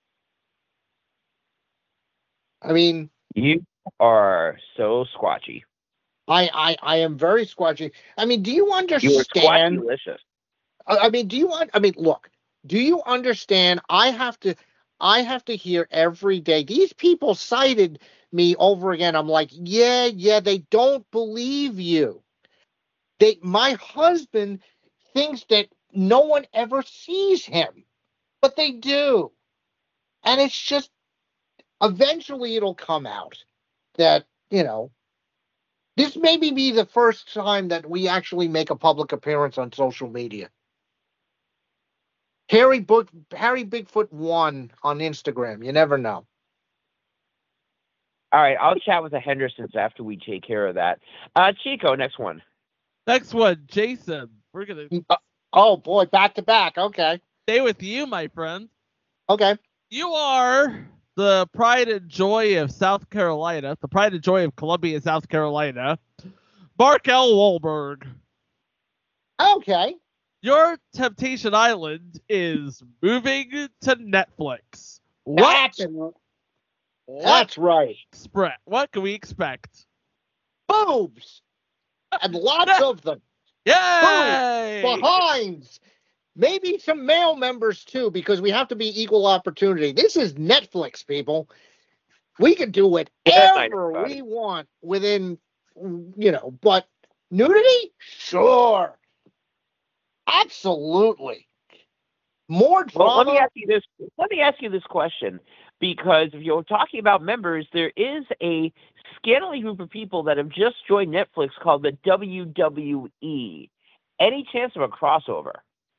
I mean, you are so squatchy. I am very squatchy. I mean, do you understand? You are squatchy-licious. Look, do you understand? I have to hear every day. These people cited me over again. I'm like, yeah, they don't believe you. My husband thinks that no one ever sees him, but they do. And it's just, eventually it'll come out that, this may be the first time that we actually make a public appearance on social media. Harry Bigfoot 1 on Instagram. You never know. All right, I'll chat with the Hendersons after we take care of that. Chico, next one. Next one, Jason. We're going to... Oh, boy, back to back. Okay. Stay with you, my friend. Okay. You are the pride and joy of South Carolina, the pride and joy of Columbia, South Carolina, Mark L. Wahlberg. Okay. Your Temptation Island is moving to Netflix. What? That's right. What can we expect? Boobs! And lots of them. Yay! Boobs, behinds. Maybe some male members, too, because we have to be equal opportunity. This is Netflix, people. We can do whatever we want within, but nudity? Sure. Absolutely. More drama. Well, let me ask you this question, because if you're talking about members, there is a scantily group of people that have just joined Netflix called the WWE. Any chance of a crossover?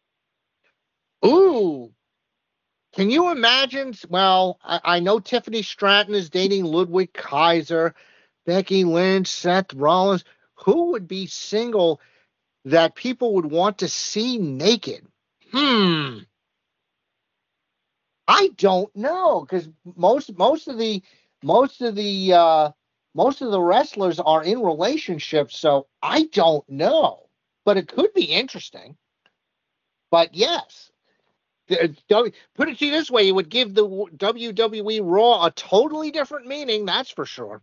Ooh. Can you imagine? Well, I know Tiffany Stratton is dating Ludwig Kaiser, Becky Lynch, Seth Rollins. Who would be single that people would want to see naked? I don't know, because most of the wrestlers are in relationships, so I don't know. But it could be interesting. But yes, put it to you this way: it would give the WWE Raw a totally different meaning. That's for sure.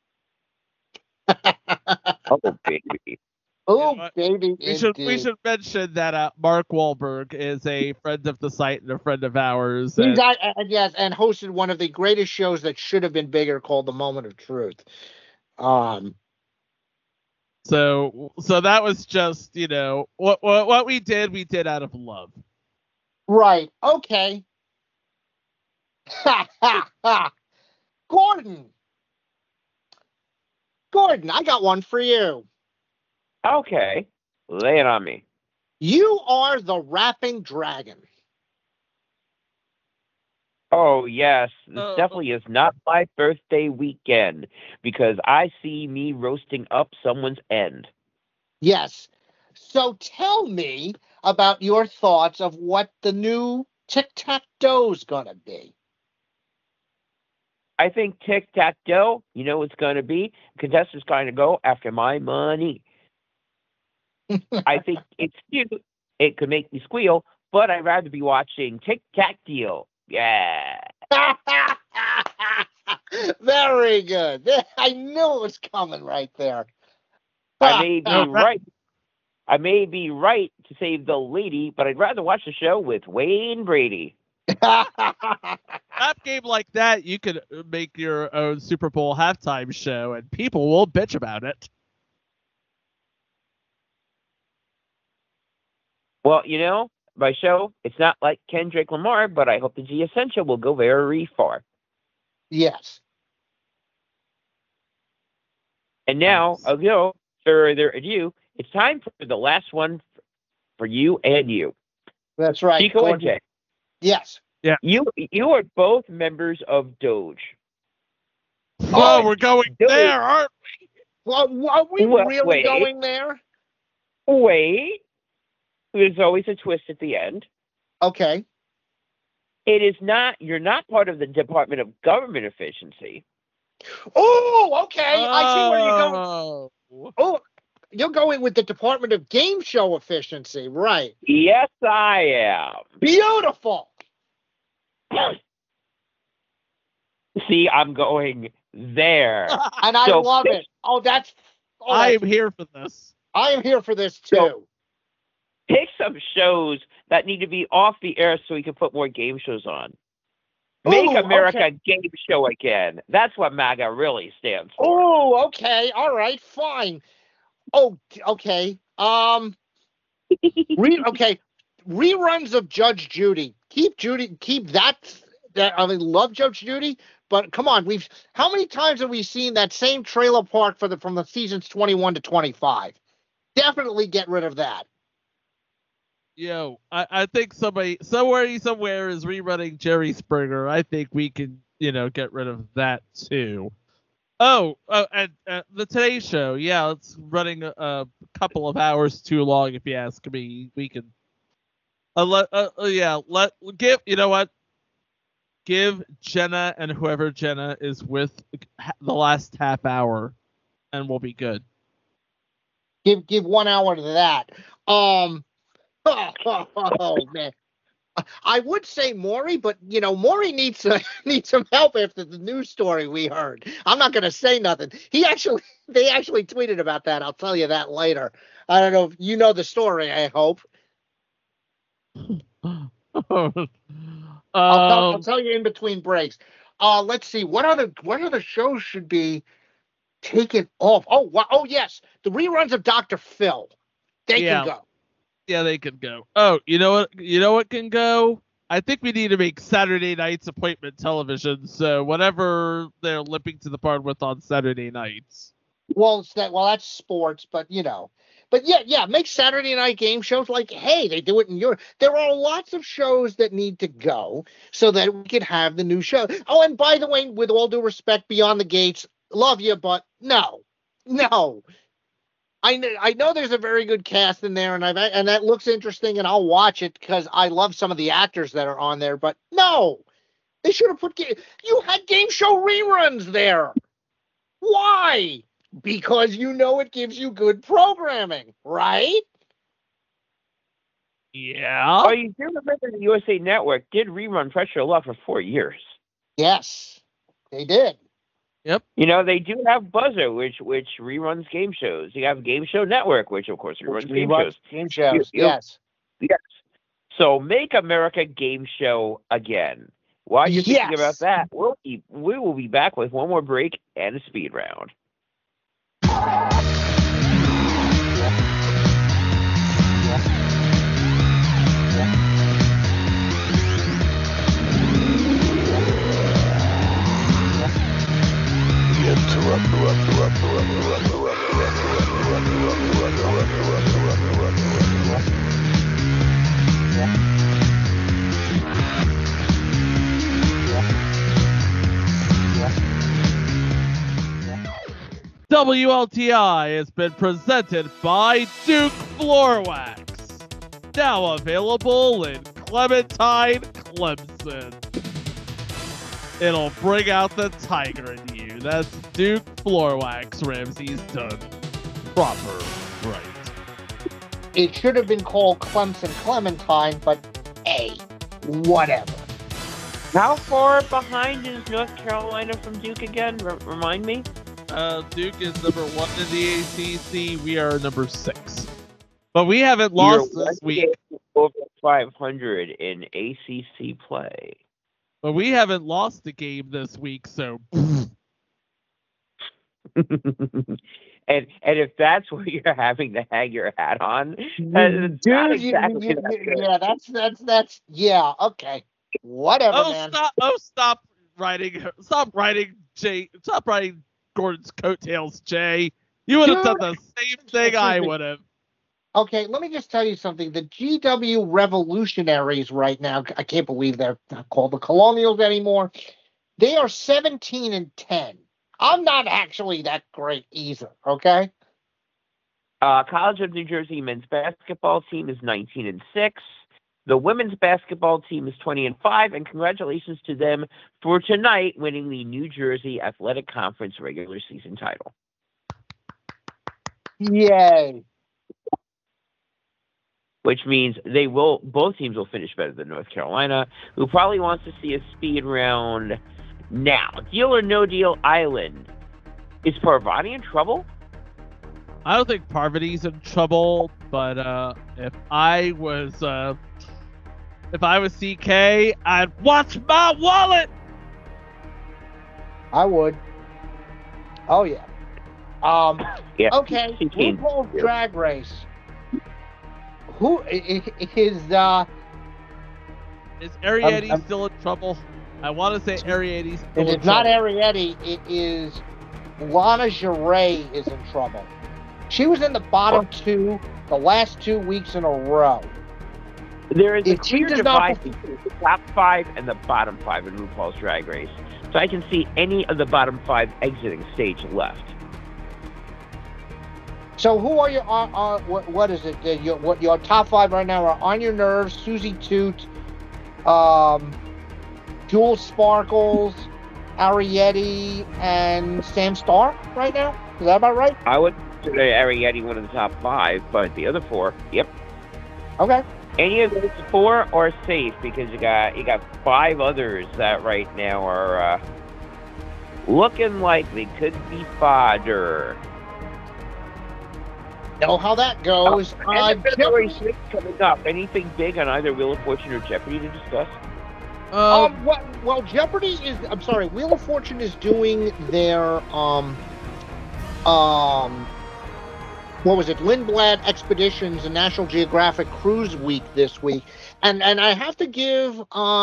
Oh, baby. Oh, baby. We should mention that Mark Wahlberg is a friend of the site and a friend of ours. Yes, and hosted one of the greatest shows that should have been bigger, called The Moment of Truth. So that was just, what we did out of love. Right. Okay. Gordon, I got one for you. Okay. Lay it on me. You are the rapping dragon. Oh, yes. This definitely is not my birthday weekend, because I see me roasting up someone's end. Yes. So tell me about your thoughts of what the new Tic-Tac-Doe's going to be. I think Tic-Tac-Toe, you know what's going to be? Contestant's going to go after my money. I think it's cute. It could make me squeal, but I'd rather be watching Tic-Tac-Deal. Yeah. Very good. I knew it was coming right there. I may be right to save the lady, but I'd rather watch the show with Wayne Brady. Rap game like that, you could make your own Super Bowl halftime show, and people will bitch about it. Well, my show, it's not like Kendrick Lamar, but I hope the G Essential will go very far. Yes. And now, further ado, it's time for the last one for you and you. That's right. Chico and Jay. Yes. Yeah. You are both members of Doge. Oh, we're going Doge. there, aren't we? Well, are we really going there? Wait. There's always a twist at the end. Okay. It is not, you're not part of the Department of Government Efficiency. Oh, okay. I see where you're going. Oh, you're going with the Department of Game Show Efficiency, right? Yes, I am. Beautiful. See, I'm going there. And I love it. Oh, that's... Oh, I am here for this. I am here for this, too. So, pick some shows that need to be off the air so we can put more game shows on. Make America a game show again. That's what MAGA really stands for. Oh, okay. All right, fine. Oh, okay. Okay. Reruns of Judge Judy. Keep that. I mean, love Judge Judy, but come on. How many times have we seen that same trailer park from the seasons 21 to 25? Definitely get rid of that. I think somewhere is rerunning Jerry Springer. I think we can, get rid of that too. And the Today Show, yeah, it's running a couple of hours too long. If you ask me, we can. Give Jenna and whoever Jenna is with the last half hour, and we'll be good. Give 1 hour to that. Oh man. I would say Maury, but Maury needs some help after the news story we heard. I'm not going to say nothing. They actually tweeted about that. I'll tell you that later. I don't know if you know the story. I hope. I'll tell you in between breaks. Let's see what other shows should be taken off. Oh yes, the reruns of Dr. Phil. They can go. Yeah, they can go. Oh, you know what? You know what can go? I think we need to make Saturday nights appointment television. So whatever they're lipping to the part with on Saturday nights. Well, that's sports, but make Saturday night game shows like, hey, they do it in Europe. There are lots of shows that need to go so that we could have the new show. Oh, and by the way, with all due respect, Beyond the Gates, love you, but no. I know there's a very good cast in there, and that looks interesting, and I'll watch it because I love some of the actors that are on there. But no, they should have you had game show reruns there. Why? Because it gives you good programming, right? Yeah. Oh, you do remember the USA Network did rerun Pressure Luck for 4 years. Yes, they did. Yep. They do have Buzzer, which reruns game shows. You have Game Show Network, which of course reruns game shows. Game shows, yes. Yes. So make America Game Show again. While you're thinking about that, we will be back with one more break and a speed round. WLTI has been presented by Duke Floor Wax. Now available in Clementine, Clemson. It'll bring out the tiger in you. That's Duke Floor Wax. Ramsey's done proper right. It should have been called Clemson Clementine, but hey, whatever. How far behind is North Carolina from Duke again? Remind me. Duke is number 1 in the ACC. We are number 6. But we haven't lost this week. Over 500 in ACC play. But we haven't lost the game this week, so. and if that's what you're having to hang your hat on, dude, that's okay. Whatever, man. Stop writing Gordon's coattails, Jay. You would have done the same thing I would have. Okay, let me just tell you something. The GW Revolutionaries right now, I can't believe they're not called the Colonials anymore. They are 17-10. I'm not actually that great either, okay? College of New Jersey men's basketball team is 19-6. The women's basketball team is 20-5, and congratulations to them for tonight winning the New Jersey Athletic Conference regular season title. Yay. Which means both teams will finish better than North Carolina, who probably wants to see a speed round now. Deal or no deal island. Is Parvati in trouble? I don't think Parvati's in trouble, but if I was CK, I'd watch my wallet. I would. Oh yeah. Yeah. Okay. RuPaul's Drag Race. Who is Arietti still in trouble? I want to say Arietti's still in trouble. It's not Arietti. It is Lana Geray is in trouble. She was in the bottom 2 the last 2 weeks in a row. There is a clear divide between the top 5 and the bottom 5 in RuPaul's Drag Race. So I can see any of the bottom 5 exiting stage left. So who are your what is it? Your top 5 right now are On Your Nerves, Susie Toot, Jewel Sparkles, Arietti, and Sam Starr right now? Is that about right? I would consider Arrietty one of the top 5, but the other 4, yep. Okay. Any of those 4 are safe because you got 5 others that right now are looking like they could be fodder. Know how that goes. And February 6th coming up. Anything big on either Wheel of Fortune or Jeopardy to discuss? Well, Jeopardy is. I'm sorry. Wheel of Fortune is doing their what was it? Lindblad Expeditions and National Geographic Cruise Week this week, and I have to give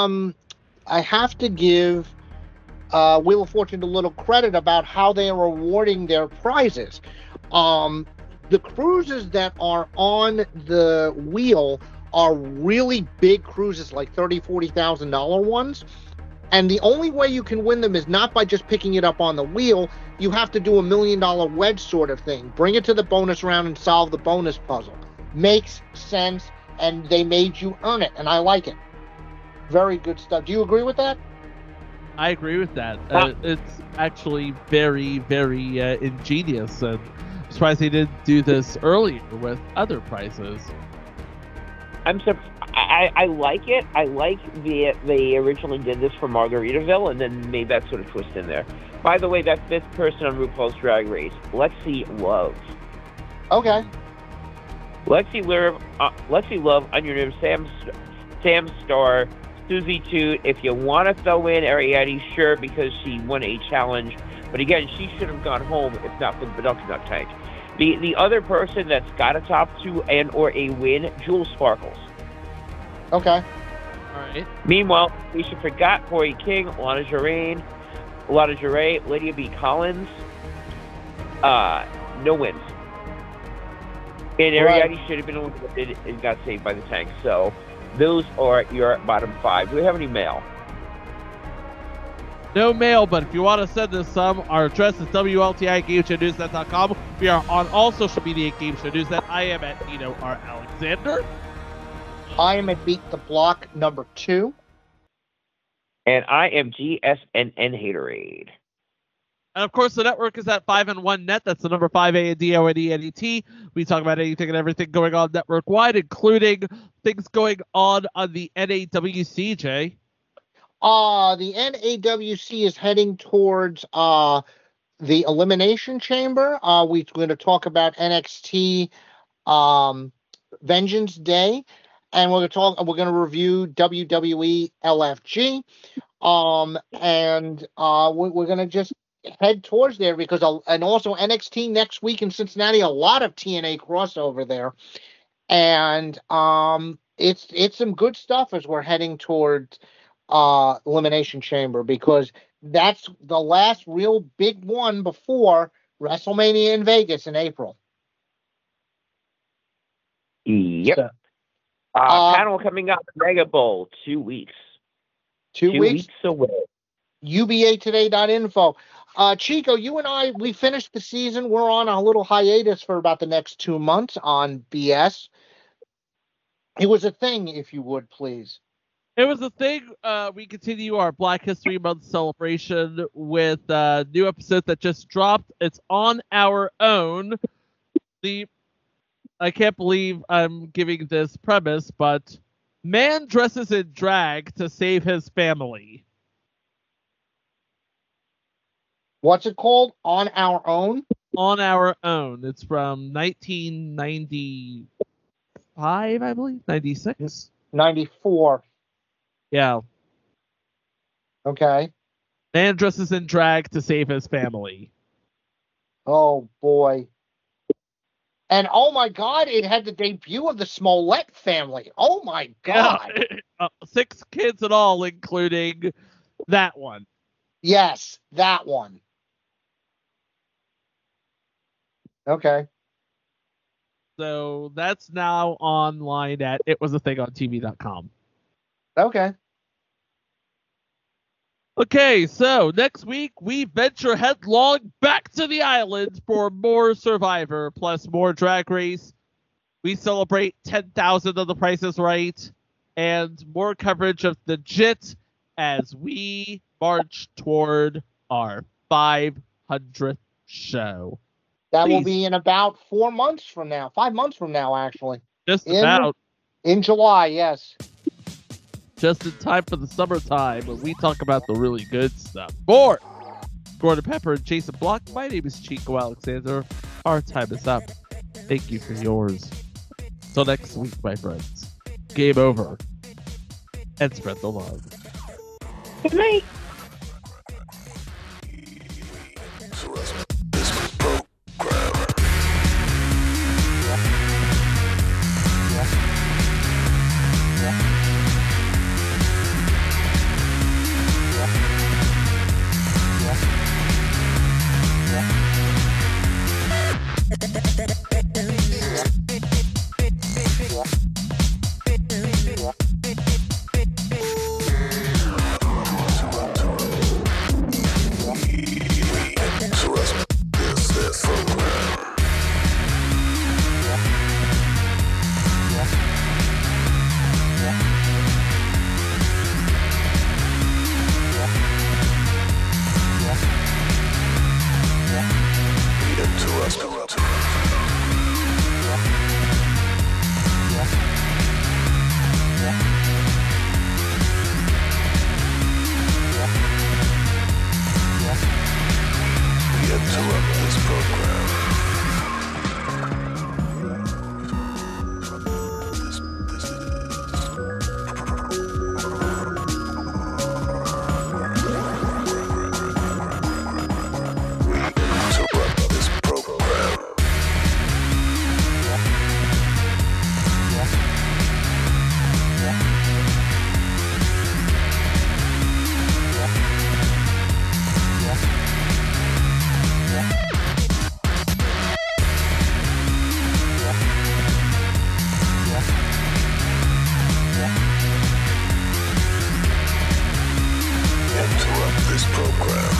Wheel of Fortune a little credit about how they are awarding their prizes. The cruises that are on the wheel are really big cruises, like $30,000-$40,000 ones. And the only way you can win them is not by just picking it up on the wheel. You have to do $1 million wedge sort of thing. Bring it to the bonus round and solve the bonus puzzle. Makes sense, and they made you earn it, and I like it. Very good stuff. Do you agree with that? I agree with that. It's actually very, very ingenious, and I'm surprised they didn't do this earlier with other prizes. I like it. I like they originally did this for Margaritaville and then made that sort of twist in there. By the way, that 5th person on RuPaul's Drag Race, Lexi Love. Okay. Lexi Love, On Your Nerves, Sam Starr, Susie Toot. If you want to throw in Arrietty, sure, because she won a challenge. But again, she should have gone home if not for the Badunka Duck Tank. The other person that's got a top 2 and or a win, Jewel Sparkles. Okay. All right. Meanwhile, we should forgot Corey King, Lana Jarre, Lydia B. Collins. No wins. And Arrietty should have been eliminated and got saved by the tank. So those are your bottom 5. Do we have any mail? No mail, but if you want to send us some, our address is WLTI@GameShowNewsNet.com. We are on all social media at Game Show Newsnet. I am at Nino R. Alexander. I am at Beat the Block number 2. And I am GSNN Haterade. And of course, the network is at 5&1net. That's the number 5ANDONENET. We talk about anything and everything going on network wide, including things going on the NAWCJ. The NAWC is heading towards the Elimination Chamber. We're going to talk about NXT Vengeance Day, and we're going to review WWE LFG. And we're going to just head towards there because and also NXT next week in Cincinnati, a lot of TNA crossover there, and it's some good stuff as we're heading towards Elimination Chamber, because that's the last real big one before WrestleMania in Vegas in April. Yep. Panel coming up, Mega Bowl, 2 weeks. 2 weeks away. UBAtoday.info. Chico, you and I, we finished the season. We're on a little hiatus for about the next 2 months on BS. It was a thing, if you would, please. It was a thing. We continue our Black History Month celebration with a new episode that just dropped. It's on our own. I can't believe I'm giving this premise, but man dresses in drag to save his family. What's it called? On Our Own? On Our Own. It's from 1995, I believe. 96? 94. Yeah. Okay. Man dresses in drag to save his family. Oh, boy. And, oh, my God, it had the debut of the Smollett family. Oh, my God. Yeah. 6 kids in all, including that one. Yes, that one. Okay. So that's now online at itwasathingontv.com. Okay. Okay, so next week we venture headlong back to the island for more Survivor plus more Drag Race. We celebrate 10,000 of The Price is Right and more coverage of the JIT as we march toward our 500th show. That will Please. be in about 4 months from now. 5 months from now, actually. Just about. In July, yes. Just in time for the summertime when we talk about the really good stuff. For Gordon Pepper and Jason Block, my name is Chico Alexander. Our time is up. Thank you for yours. Till next week, my friends. Game over. And spread the love. Good night. Interrupt this program.